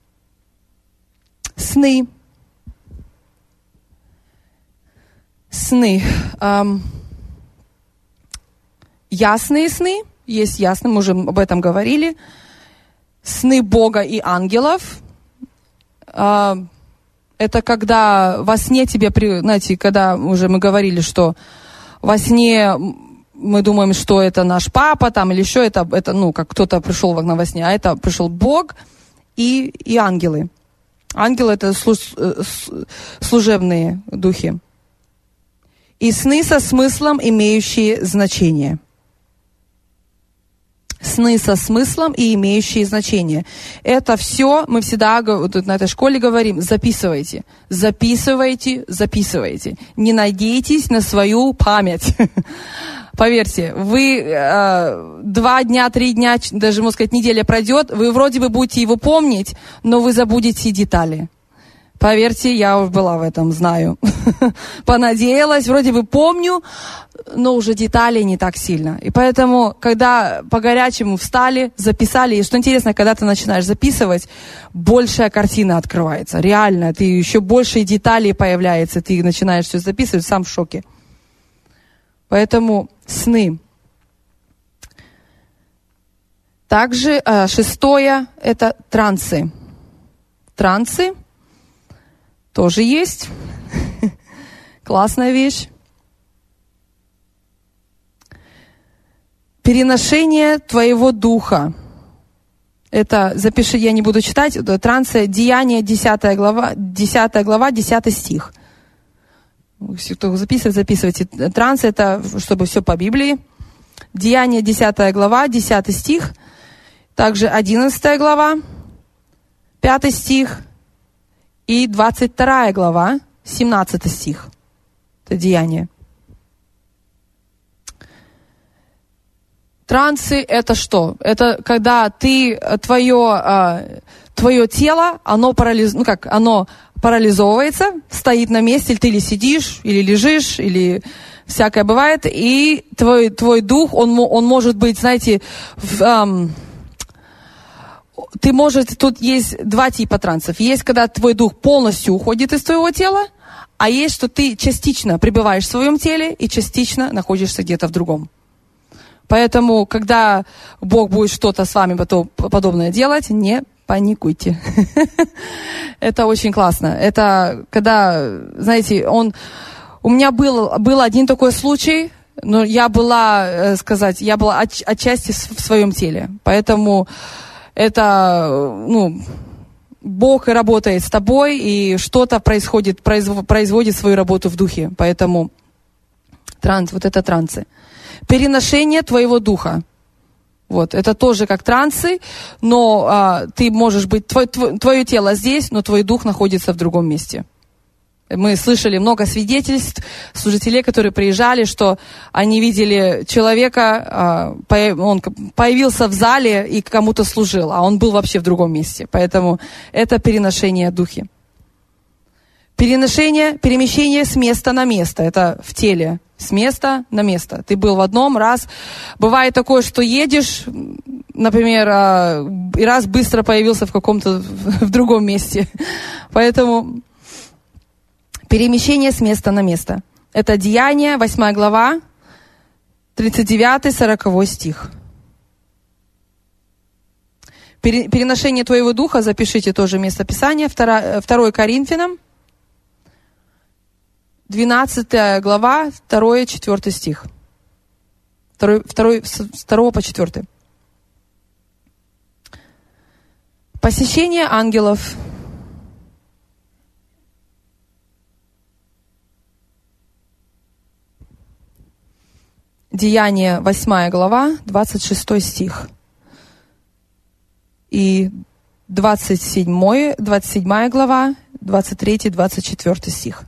Сны. Сны. Эм, ясные сны. Есть ясные, мы уже об этом говорили. Сны Бога и ангелов. Э, это когда во сне тебе, знаете, когда уже мы говорили, что во сне мы думаем, что это наш папа там или еще это, это ну, как кто-то пришел во сне, а это пришел Бог и, и ангелы. Ангелы — это служ, служебные духи. И сны со смыслом, имеющие значение. Сны со смыслом и имеющие значение. Это все мы всегда вот на этой школе говорим: записывайте, записывайте, записывайте. Не надейтесь на свою память. Поверьте, вы э, два дня, три дня, даже, можно сказать, неделя пройдет, вы вроде бы будете его помнить, но вы забудете детали. Поверьте, я уже была в этом, знаю. Понадеялась, вроде бы помню, но уже деталей не так сильно. И поэтому, когда по-горячему встали, записали, и что интересно, когда ты начинаешь записывать, большая картина открывается. Реально, ты еще больше деталей появляется, ты начинаешь все записывать, сам в шоке. Поэтому сны. Также э, шестое – это трансы. Трансы тоже есть. Классная вещь. Переношение твоего духа. Это, запиши, я не буду читать, это трансы, Деяния, десятая глава, десятая глава, десятый стих. Если кто записывает, записывайте. Трансы — это, чтобы все по Библии. Деяния, десятая глава, десятый стих. Также одиннадцатая глава, пятый стих. И двадцать вторая глава, семнадцатый стих. Это Деяния. Трансы — это что? Это когда ты, твое, твое тело, оно парализ... ну как, оно парализовывается, стоит на месте, или ты или сидишь, или лежишь, или всякое бывает, и твой, твой дух, он, он может быть, знаете, в, эм, ты можешь, тут есть два типа трансов. Есть, когда твой дух полностью уходит из твоего тела, а есть, что ты частично пребываешь в своем теле и частично находишься где-то в другом. Поэтому, когда Бог будет что-то с вами потом подобное делать, не паникуйте. Это очень классно. Это когда, знаете, он... У меня был, был один такой случай, но я была, сказать, я была от, отчасти в своем теле. Поэтому это, ну, Бог и работает с тобой, и что-то происходит, производит, производит свою работу в духе. Поэтому транс, вот это трансы. Переношение твоего духа. Вот, это тоже как трансы, но а, ты можешь быть, твой, твой, твое тело здесь, но твой дух находится в другом месте. Мы слышали много свидетельств служителей, которые приезжали, что они видели человека, он появился в зале и кому-то служил, а он был вообще в другом месте. Поэтому это переношение духи. Переношение, перемещение с места на место. Это в теле. С места на место. Ты был в одном раз. Бывает такое, что едешь, например, и раз быстро появился в каком-то в другом месте. Поэтому... Перемещение с места на место. Это Деяния, восьмая глава, тридцать девятый сороковой стих. Переношение твоего духа, запишите тоже место Писания, второе Коринфянам, двенадцатая глава, второй-четвёртый стих. с второго по четвёртый. Посещение ангелов. Деяния, восьмая глава, двадцать шестой стих. И двадцать седьмая, двадцать седьмая глава, двадцать третий, двадцать четвёртый стих.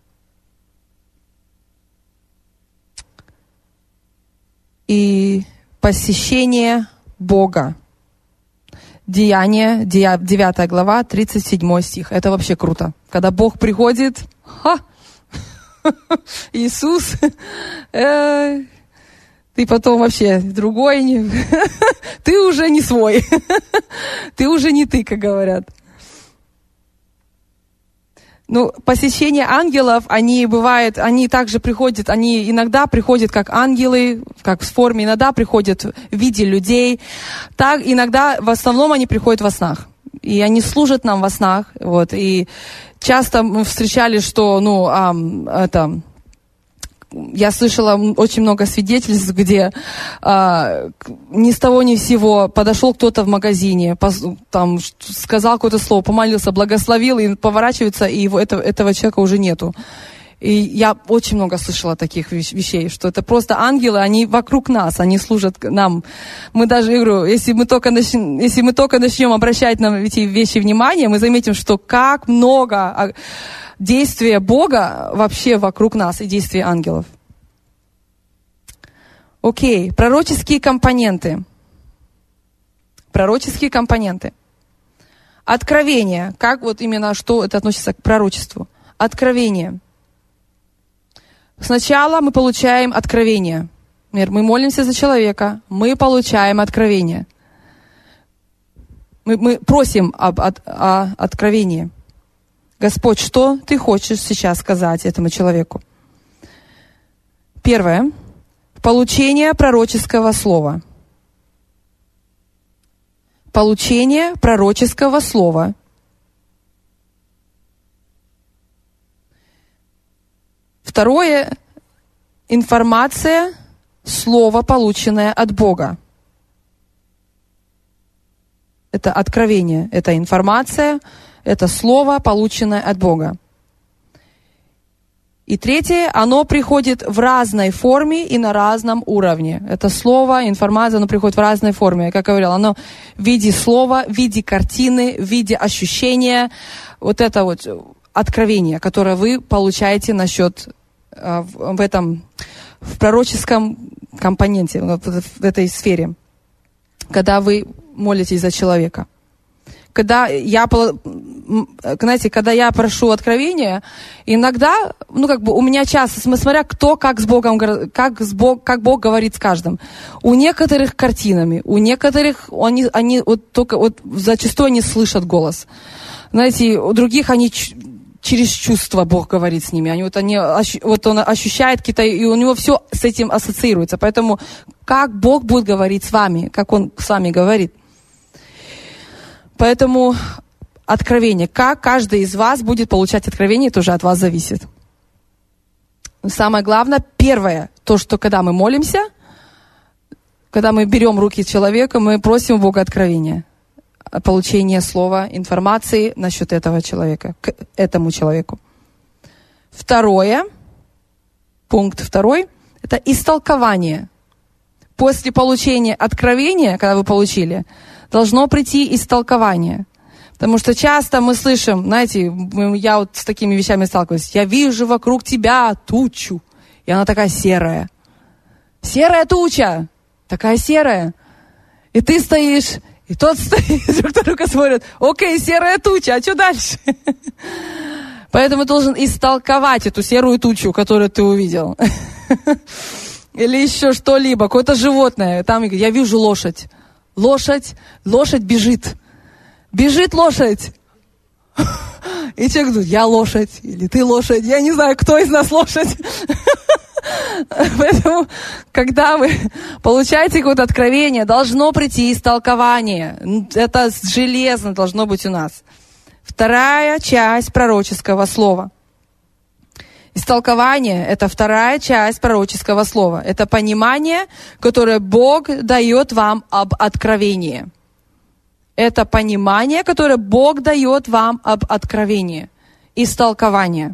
И посещение Бога. Деяния, девятая глава, тридцать седьмой стих. Это вообще круто. Когда Бог приходит, ха, Иисус, э, ты потом вообще другой, не, ты уже не свой, ты уже не ты, как говорят. Ну, посещение ангелов, они бывают, они также приходят, они иногда приходят как ангелы, как в форме, иногда приходят в виде людей. Так, иногда, в основном, они приходят во снах. И они служат нам во снах, вот. И часто мы встречали, что, ну, а, это... Я слышала очень много свидетельств, где а, ни с того ни с сего подошел кто-то в магазине, пос, там сказал какое-то слово, помолился, благословил, и поворачивается, и его, это, этого человека уже нету. И я очень много слышала таких вещей, что это просто ангелы, они вокруг нас, они служат нам. Мы даже, я говорю, если мы только начнем, если мы только начнем обращать на эти вещи внимание, мы заметим, что как много действия Бога вообще вокруг нас и действия ангелов. Окей, пророческие компоненты. Пророческие компоненты. Откровение. Как вот именно, что это относится к пророчеству? Откровение. Сначала мы получаем откровение. Например, мы молимся за человека, мы получаем откровение. Мы, мы просим об, об, о откровении. Господь, что ты хочешь сейчас сказать этому человеку? Первое. Получение пророческого слова. Получение пророческого слова. Второе. Информация, слово, полученное от Бога. Это откровение, это информация, это слово, полученное от Бога. И третье, оно приходит в разной форме и на разном уровне. Это слово, информация, оно приходит в разной форме. Как я говорила, оно в виде слова, в виде картины, в виде ощущения. Вот это вот откровение, которое вы получаете насчет э, в, в этом, в пророческом компоненте, в, в этой сфере, когда вы молитесь за человека. когда я, знаете, когда я прошу откровения, иногда, ну, как бы, у меня часто, смотря кто, как с Богом, как, с Бог, как Бог говорит с каждым. У некоторых картинами, у некоторых, они, они вот только, вот зачастую они слышат голос. Знаете, у других они через чувства Бог говорит с ними. Они, вот, они, вот он ощущает какие-то, и у него все с этим ассоциируется. Поэтому как Бог будет говорить с вами, как Он с вами говорит. Поэтому откровение. Как каждый из вас будет получать откровение, это уже от вас зависит. Самое главное, первое, то, что когда мы молимся, когда мы берем руки человека, мы просим у Бога откровения. Получение слова, информации насчет этого человека, к этому человеку. Второе, пункт второй, это истолкование. После получения откровения, когда вы получили, должно прийти истолкование. Потому что часто мы слышим, знаете, я вот с такими вещами сталкиваюсь, я вижу вокруг тебя тучу, и она такая серая. Серая туча, такая серая. И ты стоишь... И тот стоит, друг на друга смотрит, окей, серая туча, а что дальше? Поэтому должен истолковать эту серую тучу, которую ты увидел. Или еще что-либо, какое-то животное. Там я вижу лошадь. Лошадь, лошадь бежит. Бежит лошадь. И человек говорит, я лошадь, или ты лошадь. Я не знаю, кто из нас лошадь. Поэтому, когда вы получаете какое-то откровение, должно прийти истолкование. Это железно должно быть у нас. Вторая часть пророческого слова. Истолкование – это вторая часть пророческого слова. Это понимание, которое Бог дает вам об откровении. Это понимание, которое Бог дает вам об откровении. Истолкование.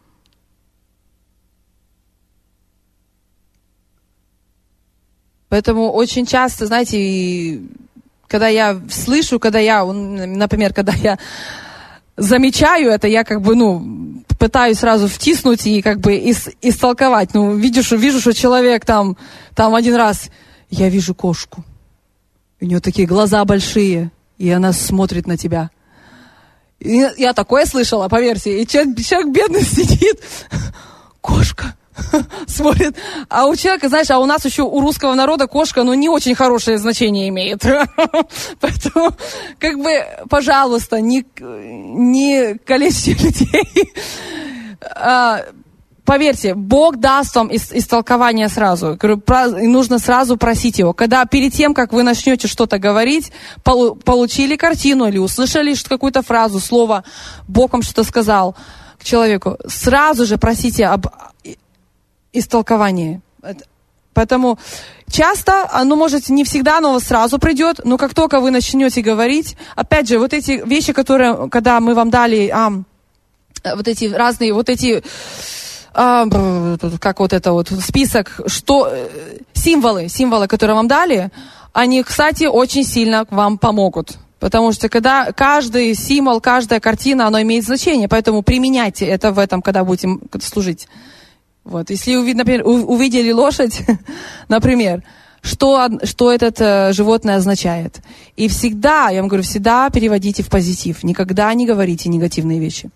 Поэтому очень часто, знаете, когда я слышу, когда я, например, когда я замечаю это, я как бы, ну, пытаюсь сразу втиснуть и как бы ис- истолковать. Ну, видишь, вижу, что человек там, там один раз, я вижу кошку, у нее такие глаза большие, и она смотрит на тебя. И я такое слышала, поверьте, и человек, человек бедный сидит, кошка. Смотрит. А у человека, знаешь, а у нас еще у русского народа кошка, ну, не очень хорошее значение имеет. Поэтому, как бы, пожалуйста, не, не калечьте людей. А, поверьте, Бог даст вам истолкование сразу. И нужно сразу просить Его. Когда перед тем, как вы начнете что-то говорить, получили картину или услышали какую-то фразу, слово, Бог вам что-то сказал к человеку, сразу же просите об истолкование. Поэтому часто, оно может не всегда, оно сразу придет, но как только вы начнете говорить, опять же, вот эти вещи, которые, когда мы вам дали, а, вот эти разные, вот эти, а, как вот это вот список, что, символы, символы, которые вам дали, они, кстати, очень сильно вам помогут. Потому что когда каждый символ, каждая картина, оно имеет значение, поэтому применяйте это в этом, когда будете служить. Вот, если, например, увидели лошадь, например, что, что это э, животное означает. И всегда, я вам говорю, всегда переводите в позитив. Никогда не говорите негативные вещи.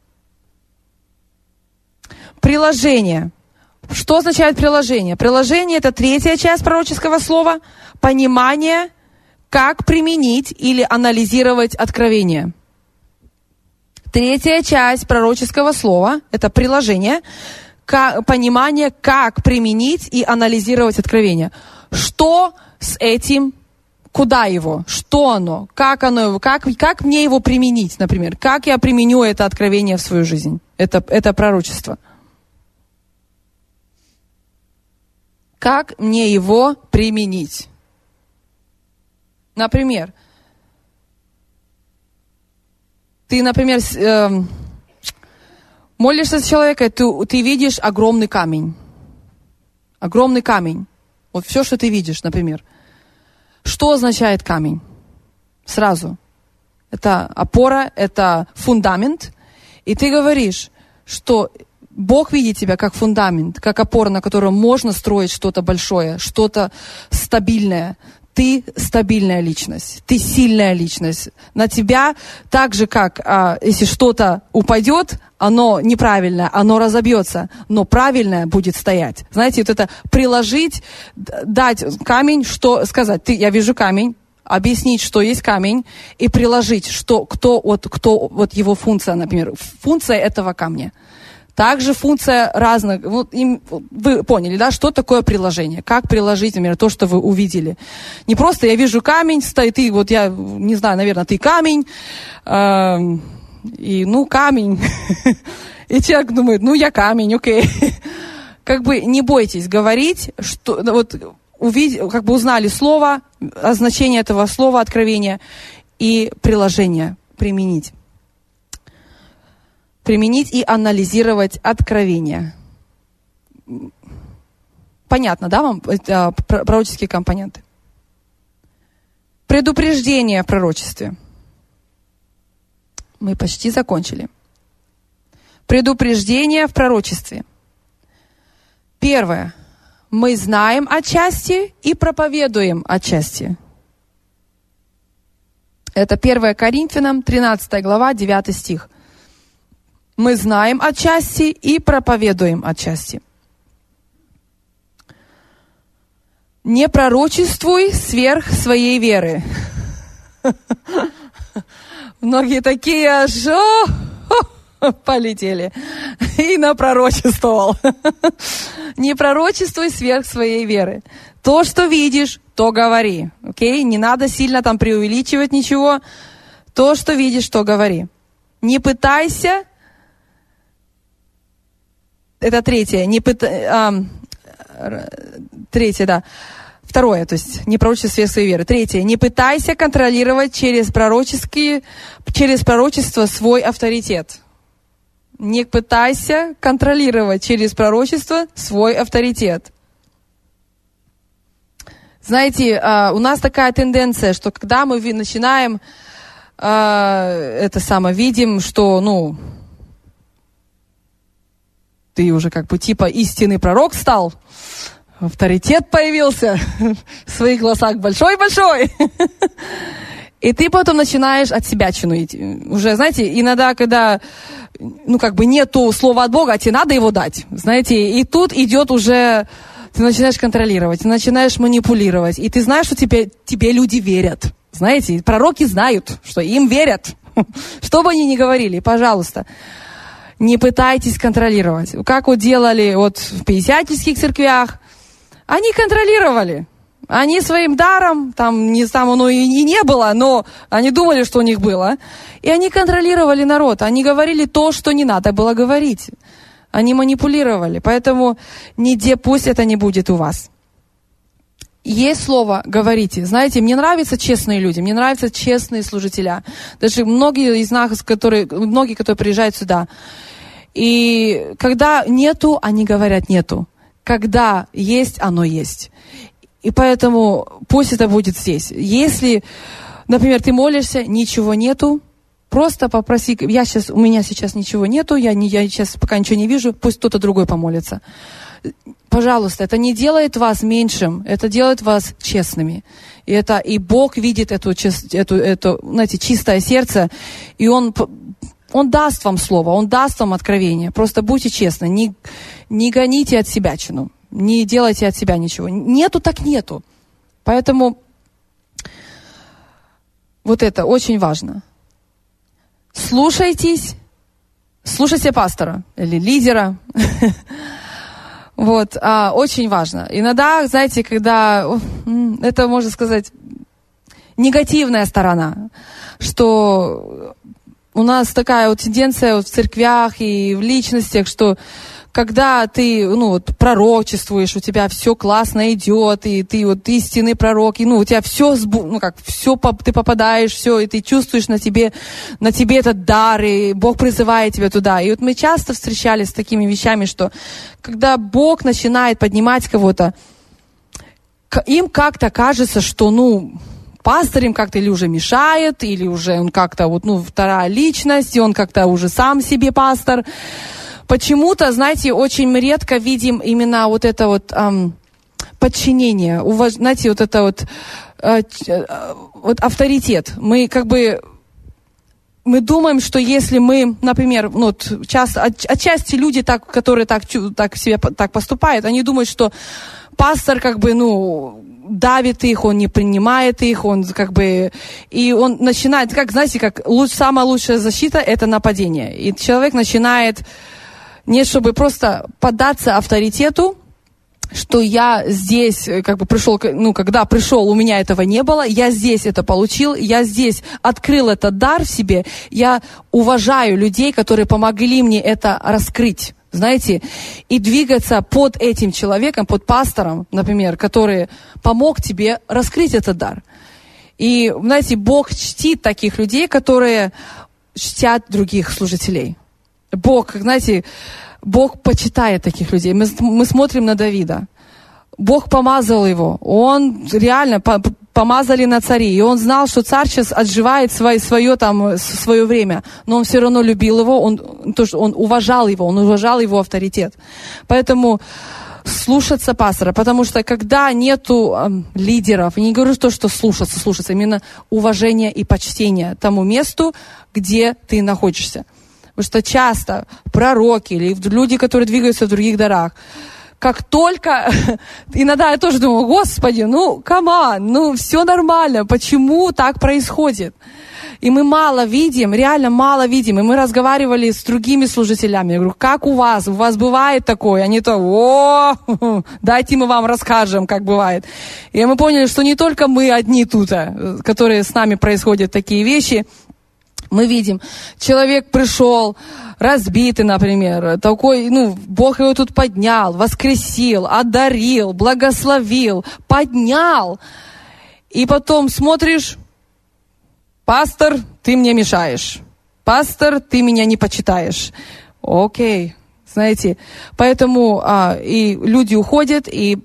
Приложение. Что означает приложение? Приложение – это третья часть пророческого слова. Понимание, как применить или анализировать откровение. Третья часть пророческого слова – это приложение – Как, понимание, как применить и анализировать откровение. Что с этим, куда его, что оно, как оно, как, как мне его применить, например, как я применю это откровение в свою жизнь, это, это пророчество. Как мне его применить? Например, ты, например, э, молишься с человеком, ты, ты видишь огромный камень. Огромный камень. Вот все, что ты видишь, например. Что означает камень? Сразу. Это опора, это фундамент. И ты говоришь, что Бог видит тебя как фундамент, как опора, на котором можно строить что-то большое, что-то стабильное. ты стабильная личность, ты сильная личность. На тебя так же, как а, если что-то упадет, оно неправильное, оно разобьется, но правильное будет стоять. Знаете, вот это приложить, дать камень, что сказать, ты, я вижу камень, объяснить, что есть камень, и приложить, что, кто, вот, кто, вот его функция, например, функция этого камня. Также функция разных, вот им, вы поняли, да, что такое приложение, как приложить, например, то, что вы увидели. Не просто я вижу камень, стоит, ты, вот я, не знаю, наверное, ты камень, э, и, ну, камень, и человек думает, ну, я камень, окей. Как бы не бойтесь говорить, что, вот, увидели, как бы узнали слово, значение этого слова, откровения, и приложение применить. Применить и анализировать откровения. Понятно, да, вам это пророческие компоненты? Предупреждение в пророчестве. Мы почти закончили. Предупреждение в пророчестве. Первое. Мы знаем отчасти и проповедуем отчасти. Это первое Коринфянам, тринадцатая глава, девятый стих. Мы знаем отчасти и проповедуем отчасти. Не пророчествуй сверх своей веры. Многие такие, что полетели. И напророчествовал. Не пророчествуй сверх своей веры. То, что видишь, то говори. Окей? Не надо сильно там преувеличивать ничего. То, что видишь, то говори. Не пытайся. Это третье. Не пытай... А, третье, да. Второе, то есть не пророчествуй сверх своей веры. Третье. Не пытайся контролировать через пророческие, через пророчество свой авторитет. Не пытайся контролировать через пророчество свой авторитет. Знаете, у нас такая тенденция, что когда мы начинаем это самое, видим, что, ну, ты уже как бы типа истинный пророк стал, авторитет появился, в своих глазах большой-большой. И ты потом начинаешь от себя чинуть. Уже, знаете, иногда, когда, ну, как бы нету слова от Бога, а тебе надо его дать. Знаете, и тут идет уже, ты начинаешь контролировать, ты начинаешь манипулировать. И ты знаешь, что тебе, тебе люди верят. Знаете, пророки знают, что им верят. Что бы они ни говорили, пожалуйста, не пытайтесь контролировать. Как вот делали вот в пятидесятнических церквях, они контролировали. Они своим даром, там, не, там оно и, и не было, но они думали, что у них было. И они контролировали народ. Они говорили то, что не надо было говорить. Они манипулировали. Поэтому нигде пусть это не будет у вас. Есть слово, говорите. Знаете, мне нравятся честные люди, мне нравятся честные служителя. Даже многие из нас, которые, многие, которые приезжают сюда. И когда нету, они говорят нету. Когда есть, оно есть. И поэтому пусть это будет здесь. Если, например, ты молишься, ничего нету, просто попроси, я сейчас, у меня сейчас ничего нету, я, не, я сейчас пока ничего не вижу, пусть кто-то другой помолится. Пожалуйста, это не делает вас меньшим, это делает вас честными. И, это, и Бог видит эту, эту, эту, знаете, чистое сердце, и Он, Он даст вам слово, Он даст вам откровение. Просто будьте честны, не, не гоните от себя чину. Не делайте от себя ничего. Нету, так нету. Поэтому вот это очень важно. Слушайтесь, слушайте пастора или лидера. Вот, очень важно. Иногда, знаете, когда это, можно сказать, негативная сторона, что у нас такая вот тенденция вот в церквях и в личностях, что когда ты, ну, вот, пророчествуешь, у тебя все классно идет, и ты вот истинный пророк, и, ну, у тебя все, ну, как, все, ты попадаешь, все, и ты чувствуешь на тебе, на тебе этот дар, и Бог призывает тебя туда. И вот мы часто встречались с такими вещами, что когда Бог начинает поднимать кого-то, им как-то кажется, что, ну, пастор им как-то или уже мешает, или уже он как-то, вот, ну, вторая личность, и он как-то уже сам себе пастор. Почему-то, знаете, очень мы редко видим именно вот это вот эм, подчинение, уваж... знаете, вот это вот вот авторитет. Мы как бы, мы думаем, что если мы, например, ну, вот, часто, от, отчасти люди, так, которые так, так себя так поступают, они думают, что пастор как бы, ну, давит их, он не принимает их, он как бы, и он начинает, как, знаете, как луч, самая лучшая защита — это нападение. И человек начинает, не чтобы просто поддаться авторитету, что я здесь, как бы пришел, ну, когда пришел, у меня этого не было, я здесь это получил, я здесь открыл этот дар в себе, я уважаю людей, которые помогли мне это раскрыть, знаете, и двигаться под этим человеком, под пастором, например, который помог тебе раскрыть этот дар. И, знаете, Бог чтит таких людей, которые чтят других служителей. Бог, знаете, Бог почитает таких людей. Мы, мы смотрим на Давида. Бог помазал его. Он реально по, помазали на царе. И он знал, что царь сейчас отживает свое, свое, там, свое время. Но он все равно любил его. Он, то, что он уважал его. Он уважал его авторитет. Поэтому слушаться пастора. Потому что когда нету э, лидеров, я не говорю то, что слушаться, слушаться. Именно уважение и почтение тому месту, где ты находишься. Потому что часто пророки или люди, которые двигаются в других дарах, как только... Иногда я тоже думаю, Господи, ну, камон, ну, все нормально, почему так происходит? И мы мало видим, реально мало видим. И мы разговаривали с другими служителями. Я говорю, как у вас? У вас бывает такое? Они то, о, дайте мы вам расскажем, как бывает. И мы поняли, что не только мы одни тут, которые с нами происходят такие вещи. Мы видим, человек пришел, разбитый, например, такой, ну, Бог его тут поднял, воскресил, одарил, благословил, поднял. И потом смотришь, пастор, ты мне мешаешь. Пастор, ты меня не почитаешь. Окей, знаете, поэтому а, и люди уходят, и,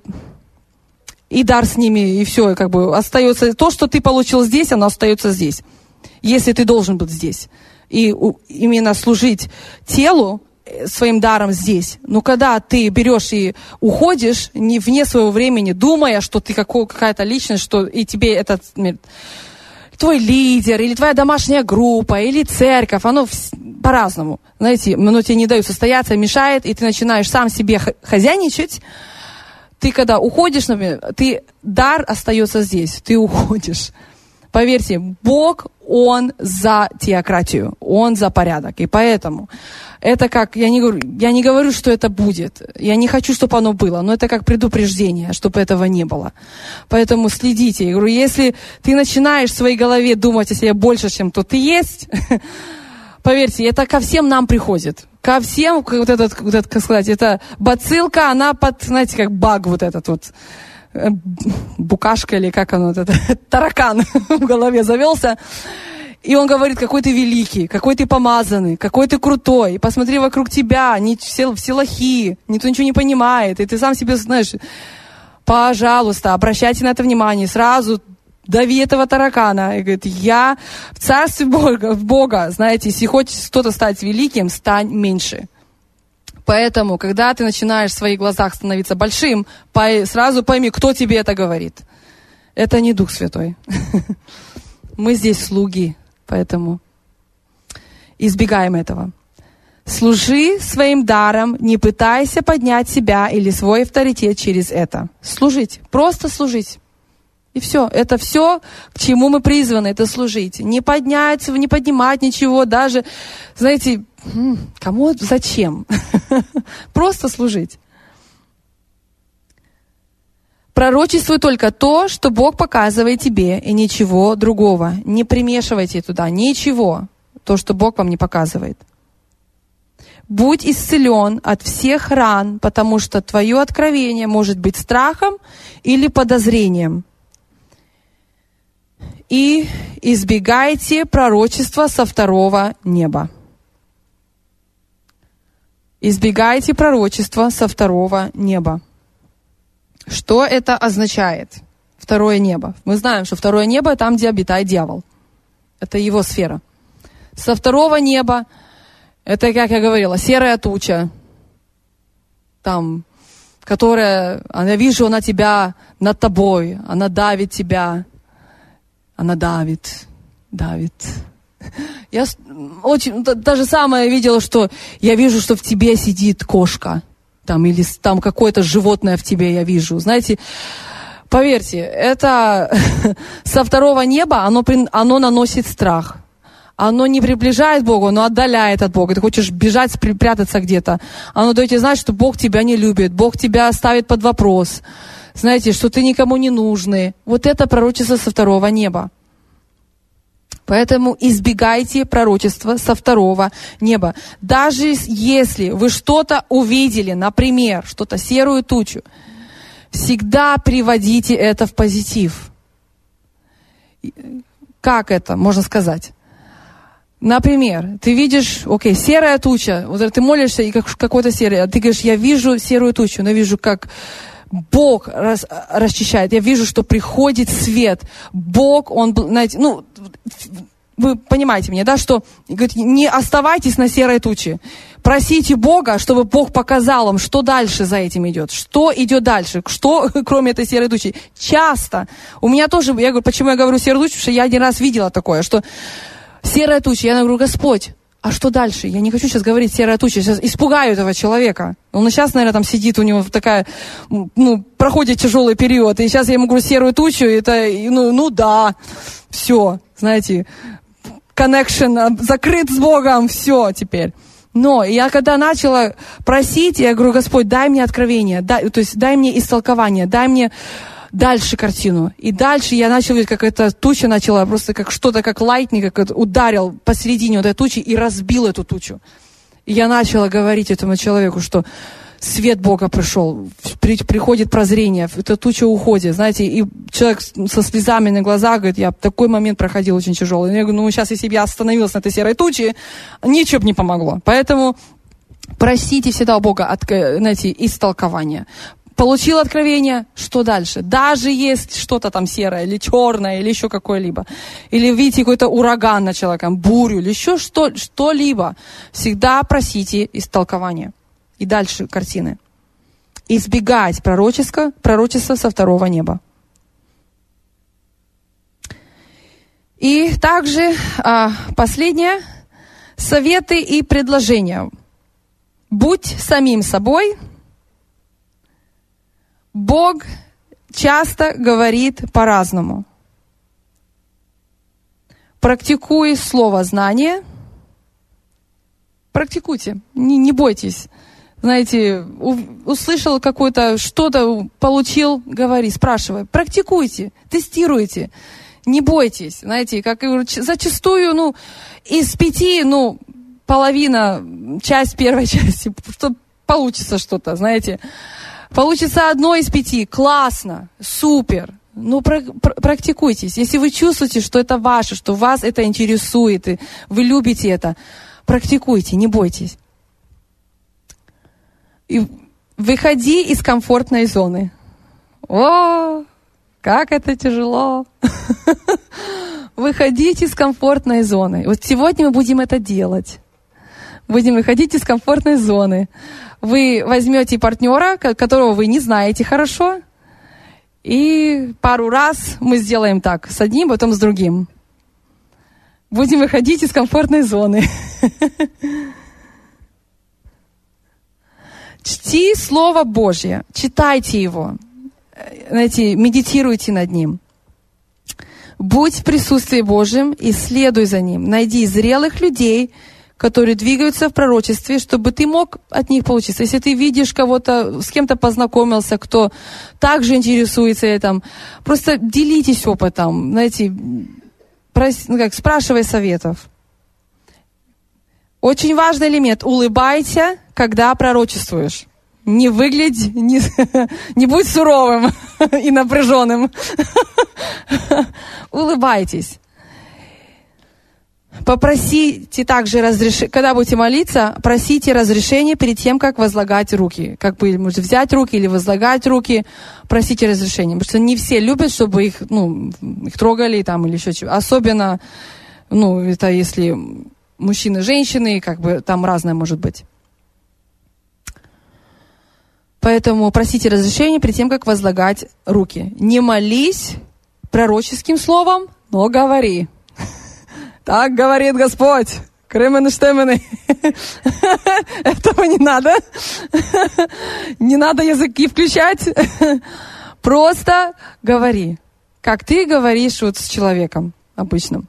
и дар с ними, и все, и как бы остается. То, что ты получил здесь, оно остается здесь. Если ты должен быть здесь. И у, именно служить телу своим даром здесь. Но когда ты берешь и уходишь не вне своего времени, думая, что ты какой, какая-то личность, что и тебе этот твой лидер, или твоя домашняя группа, или церковь, оно в, по-разному. Знаете, оно тебе не дают состояться, мешает, и ты начинаешь сам себе хозяйничать. Ты когда уходишь, например, ты, дар остается здесь, ты уходишь. Поверьте, Бог, Он за теократию, Он за порядок. И поэтому это как, я не говорю, я не говорю, что это будет. Я не хочу, чтобы оно было, но это как предупреждение, чтобы этого не было. Поэтому следите. Я говорю, если ты начинаешь в своей голове думать о себе больше, чем то ты есть, поверьте, это ко всем нам приходит. Ко всем, вот этот, вот этот, как сказать, эта бацилка, она под, знаете, как баг вот этот вот. Букашка или как оно, это, таракан в голове завелся. И он говорит, какой ты великий, какой ты помазанный, какой ты крутой. И посмотри вокруг тебя, не, все, все лохи, никто ничего не понимает. И ты сам себе, знаешь, пожалуйста, обращайте на это внимание. Сразу дави этого таракана. И говорит, я в царстве Бога, в Бога, знаете, если хочешь кто-то стать великим, стань меньше. Поэтому, когда ты начинаешь в своих глазах становиться большим, сразу пойми, кто тебе это говорит. Это не Дух Святой. Мы здесь слуги, поэтому избегаем этого. Служи своим даром, не пытайся поднять себя или свой авторитет через это. Служить, просто служить. И все, это все, к чему мы призваны, это служить. Не поднять, не поднимать ничего, даже, знаете, кому, зачем? Просто служить. Пророчествуй только то, что Бог показывает тебе, и ничего другого. Не примешивайте туда ничего, то, что Бог вам не показывает. Будь исцелен от всех ран, потому что твое откровение может быть страхом или подозрением. И избегайте пророчества со второго неба. Избегайте пророчества со второго неба. Что это означает? Второе небо. Мы знаем, что второе небо там, где обитает дьявол. Это его сфера. Со второго неба, это, как я говорила, серая туча, там, которая, я вижу, она тебя над тобой, она давит тебя. она давит, давит. Я очень, даже самое видела, что я вижу, что в тебе сидит кошка, там, или там какое-то животное в тебе я вижу. Знаете, поверьте, это со второго неба, оно, оно наносит страх. Оно не приближает к Богу, оно отдаляет от Бога. Ты хочешь бежать, спрятаться где-то. Оно дает тебе знать, что Бог тебя не любит, Бог тебя ставит под вопрос. Знаете, что ты никому не нужный. Вот это пророчество со второго неба. Поэтому избегайте пророчества со второго неба. Даже если вы что-то увидели, например, что-то серую тучу, всегда приводите это в позитив. Как это можно сказать? Например, ты видишь, окей, серая туча, вот ты молишься, и как, какой-то серый, а ты говоришь, я вижу серую тучу, но вижу, как Бог рас, расчищает, я вижу, что приходит свет. Бог, Он, знаете, ну, вы понимаете меня, да, что, говорит, не оставайтесь на серой туче. Просите Бога, чтобы Бог показал вам, что дальше за этим идет, что идет дальше, что, кроме этой серой тучи. Часто. У меня тоже, я говорю, почему я говорю серую тучу, потому что я один раз видела такое, что серая туча, я говорю, Господь, а что дальше? Я не хочу сейчас говорить серая туча, сейчас испугаю этого человека. Он сейчас, наверное, там сидит, у него такая, ну, проходит тяжелый период, и сейчас я ему говорю серую тучу, это, ну, ну да, все, знаете, connection закрыт с Богом, все теперь. Но я когда начала просить, я говорю, Господь, дай мне откровение, дай, то есть дай мне истолкование, дай мне дальше картину. И дальше я начала видеть, как эта туча начала, просто как что-то, как лайтник, как ударил посередине вот этой тучи и разбил эту тучу. И я начала говорить этому человеку, что свет Бога пришел, при, приходит прозрение, эта туча уходит, знаете, и человек со слезами на глазах говорит, я такой момент проходил очень тяжелый. И я говорю, ну сейчас, если бы я остановилась на этой серой туче, ничего бы не помогло. Поэтому просите всегда у Бога, от, знаете, истолкования. Получил откровение, что дальше? Даже есть что-то там серое, или черное, или еще какое-либо. Или видите какой-то ураган на человека, бурю, или еще что, что-либо. Всегда просите истолкования. И дальше картины. Избегать пророчества, пророчества со второго неба. И также а, последнее. Советы и предложения. Будь самим собой. Бог часто говорит по-разному. Практикуй слово знания. Практикуйте, не, не бойтесь. Знаете, у, услышал какое-то, что-то получил, говори, спрашивай. Практикуйте, тестируйте, не бойтесь. Знаете, как зачастую, ну, из пяти, ну, половина, часть первой части, что получится что-то, знаете. Получится одно из пяти, классно, супер. Ну, практикуйтесь. Если вы чувствуете, что это ваше, что вас это интересует, и вы любите это, практикуйте, не бойтесь. И выходи из комфортной зоны. О, как это тяжело. Выходите из комфортной зоны. Вот сегодня мы будем это делать. Будем выходить из комфортной зоны. Вы возьмете партнера, которого вы не знаете хорошо, и пару раз мы сделаем так, с одним, потом с другим. Будем выходить из комфортной зоны. Чти Слово Божье, читайте его, знаете, медитируйте над ним. Будь в присутствии Божьем и следуй за ним. Найди зрелых людей, которые двигаются в пророчестве, чтобы ты мог от них получиться. Если ты видишь кого-то, с кем-то познакомился, кто также интересуется этим, просто делитесь опытом, знаете, прос, ну как, спрашивай советов. Очень важный элемент. Улыбайся, когда пророчествуешь. Не выглядь, не, не будь суровым и напряженным. Улыбайтесь. Попросите также разрешения, когда будете молиться, просите разрешения перед тем, как возлагать руки. Как бы, может, взять руки или возлагать руки, просите разрешения. Потому что не все любят, чтобы их, ну, их трогали там или еще чего. Особенно, ну, это если мужчины, женщины, как бы там разное может быть. Поэтому просите разрешения перед тем, как возлагать руки. Не молись пророческим словом но говори. Так говорит Господь. Кремены-штемены. Этого не надо. Не надо языки включать. Просто говори. Как ты говоришь вот с человеком обычным.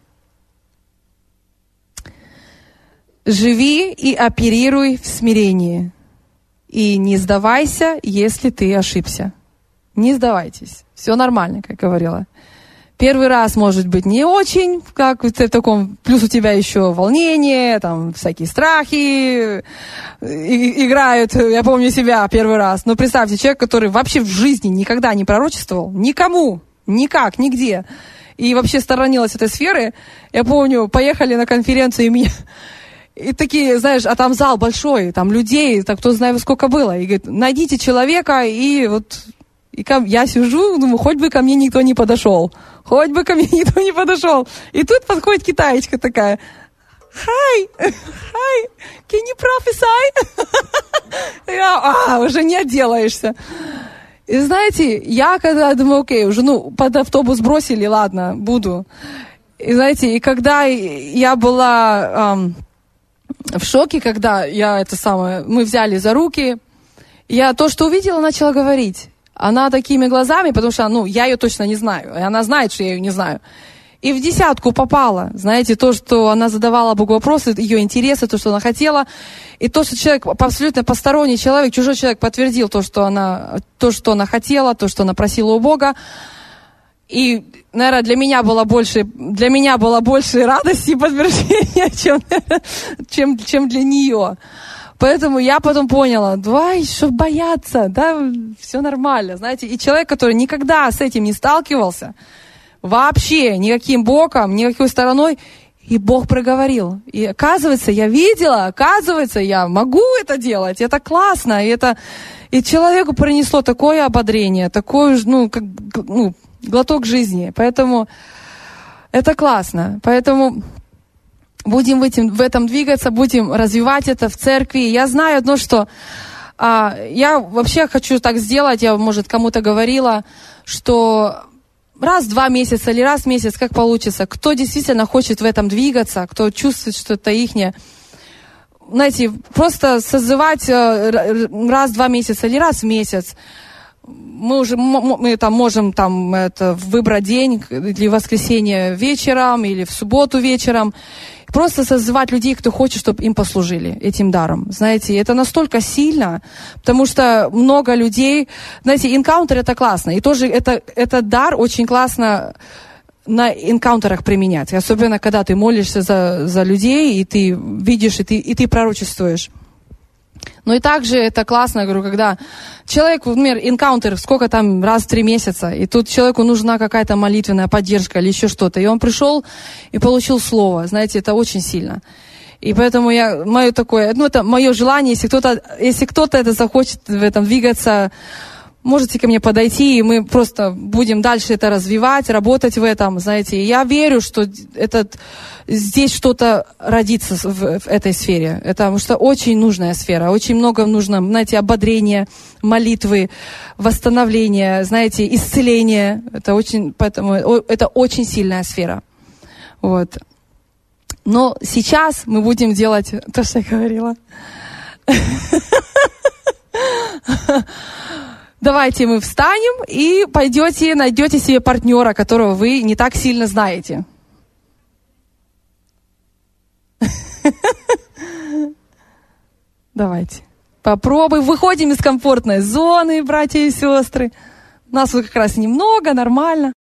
Живи и оперируй в смирении. И не сдавайся, если ты ошибся. Не сдавайтесь. Все нормально, как говорила. Первый раз может быть не очень, как в таком, плюс у тебя еще волнение, там всякие страхи и, играют. Я помню себя первый раз. Но представьте, человек, который вообще в жизни никогда не пророчествовал, никому, никак, нигде. И вообще сторонилась этой сферы. Я помню, поехали на конференцию, и меня... И такие, знаешь, а там зал большой, там людей, так кто знает сколько было. И говорит, найдите человека, и вот... И ко... я сижу, думаю, хоть бы ко мне никто не подошел. Хоть бы ко мне никто не подошел. И тут подходит китаечка такая. Hi, hi, can you prophesy? Я, а, уже не отделаешься. И знаете, я когда думаю, окей, уже, ну, под автобус бросили, ладно, буду. И знаете, и когда я была эм, в шоке, когда я это самое, мы взяли за руки, я то, что увидела, начала говорить. Она такими глазами, потому что, ну, я ее точно не знаю. И она знает, что я ее не знаю. И в десятку попала. Знаете, то, что она задавала Богу вопросы, ее интересы, то, что она хотела. И то, что человек, абсолютно посторонний человек, чужой человек подтвердил то, что она, то, что она хотела, то, что она просила у Бога. И, наверное, для меня было больше, для меня было больше радости и подтверждения, чем, чем, чем для нее. Поэтому я потом поняла, давай, что бояться, да, все нормально, знаете. И человек, который никогда с этим не сталкивался, вообще никаким боком, никакой стороной, и Бог проговорил. И оказывается, я видела, оказывается, я могу это делать, это классно, и это... И человеку принесло такое ободрение, такой, ну, как, ну, глоток жизни. Поэтому это классно. Поэтому... Будем в этом, в этом двигаться, будем развивать это в церкви. Я знаю одно, что а, я вообще хочу так сделать, я, может, кому-то говорила, что раз в два месяца или раз в месяц, как получится, кто действительно хочет в этом двигаться, кто чувствует, что это ихнее, знаете, просто созывать раз в два месяца или раз в месяц. Мы уже мы там можем там это выбрать день, или в воскресенье вечером, или в субботу вечером. Просто созывать людей, кто хочет, чтобы им послужили этим даром. Знаете, это настолько сильно, потому что много людей... Знаете, энкаунтер — это классно. И тоже это, этот дар очень классно на энкаунтерах применять. Особенно, когда ты молишься за, за людей, и ты видишь, и ты, и ты пророчествуешь. Но и также это классно, говорю, когда человек, например, энкаунтер, сколько там, раз в три месяца, и тут человеку нужна какая-то молитвенная поддержка или еще что-то, и он пришел и получил слово, знаете, это очень сильно. И поэтому я, мое такое, ну, это мое желание, если кто-то, если кто-то это захочет в этом двигаться, можете ко мне подойти, и мы просто будем дальше это развивать, работать в этом, знаете. И я верю, что этот, здесь что-то родится в, в этой сфере. Это потому что очень нужная сфера. Очень много нужно, знаете, ободрения, молитвы, восстановления, знаете, исцеления. Это очень, поэтому это очень сильная сфера. Вот. Но сейчас мы будем делать то, что я говорила. Давайте мы встанем и пойдете, найдете себе партнера, которого вы не так сильно знаете. Давайте. Попробуем. Выходим из комфортной зоны, братья и сестры. Нас вот как раз немного, нормально.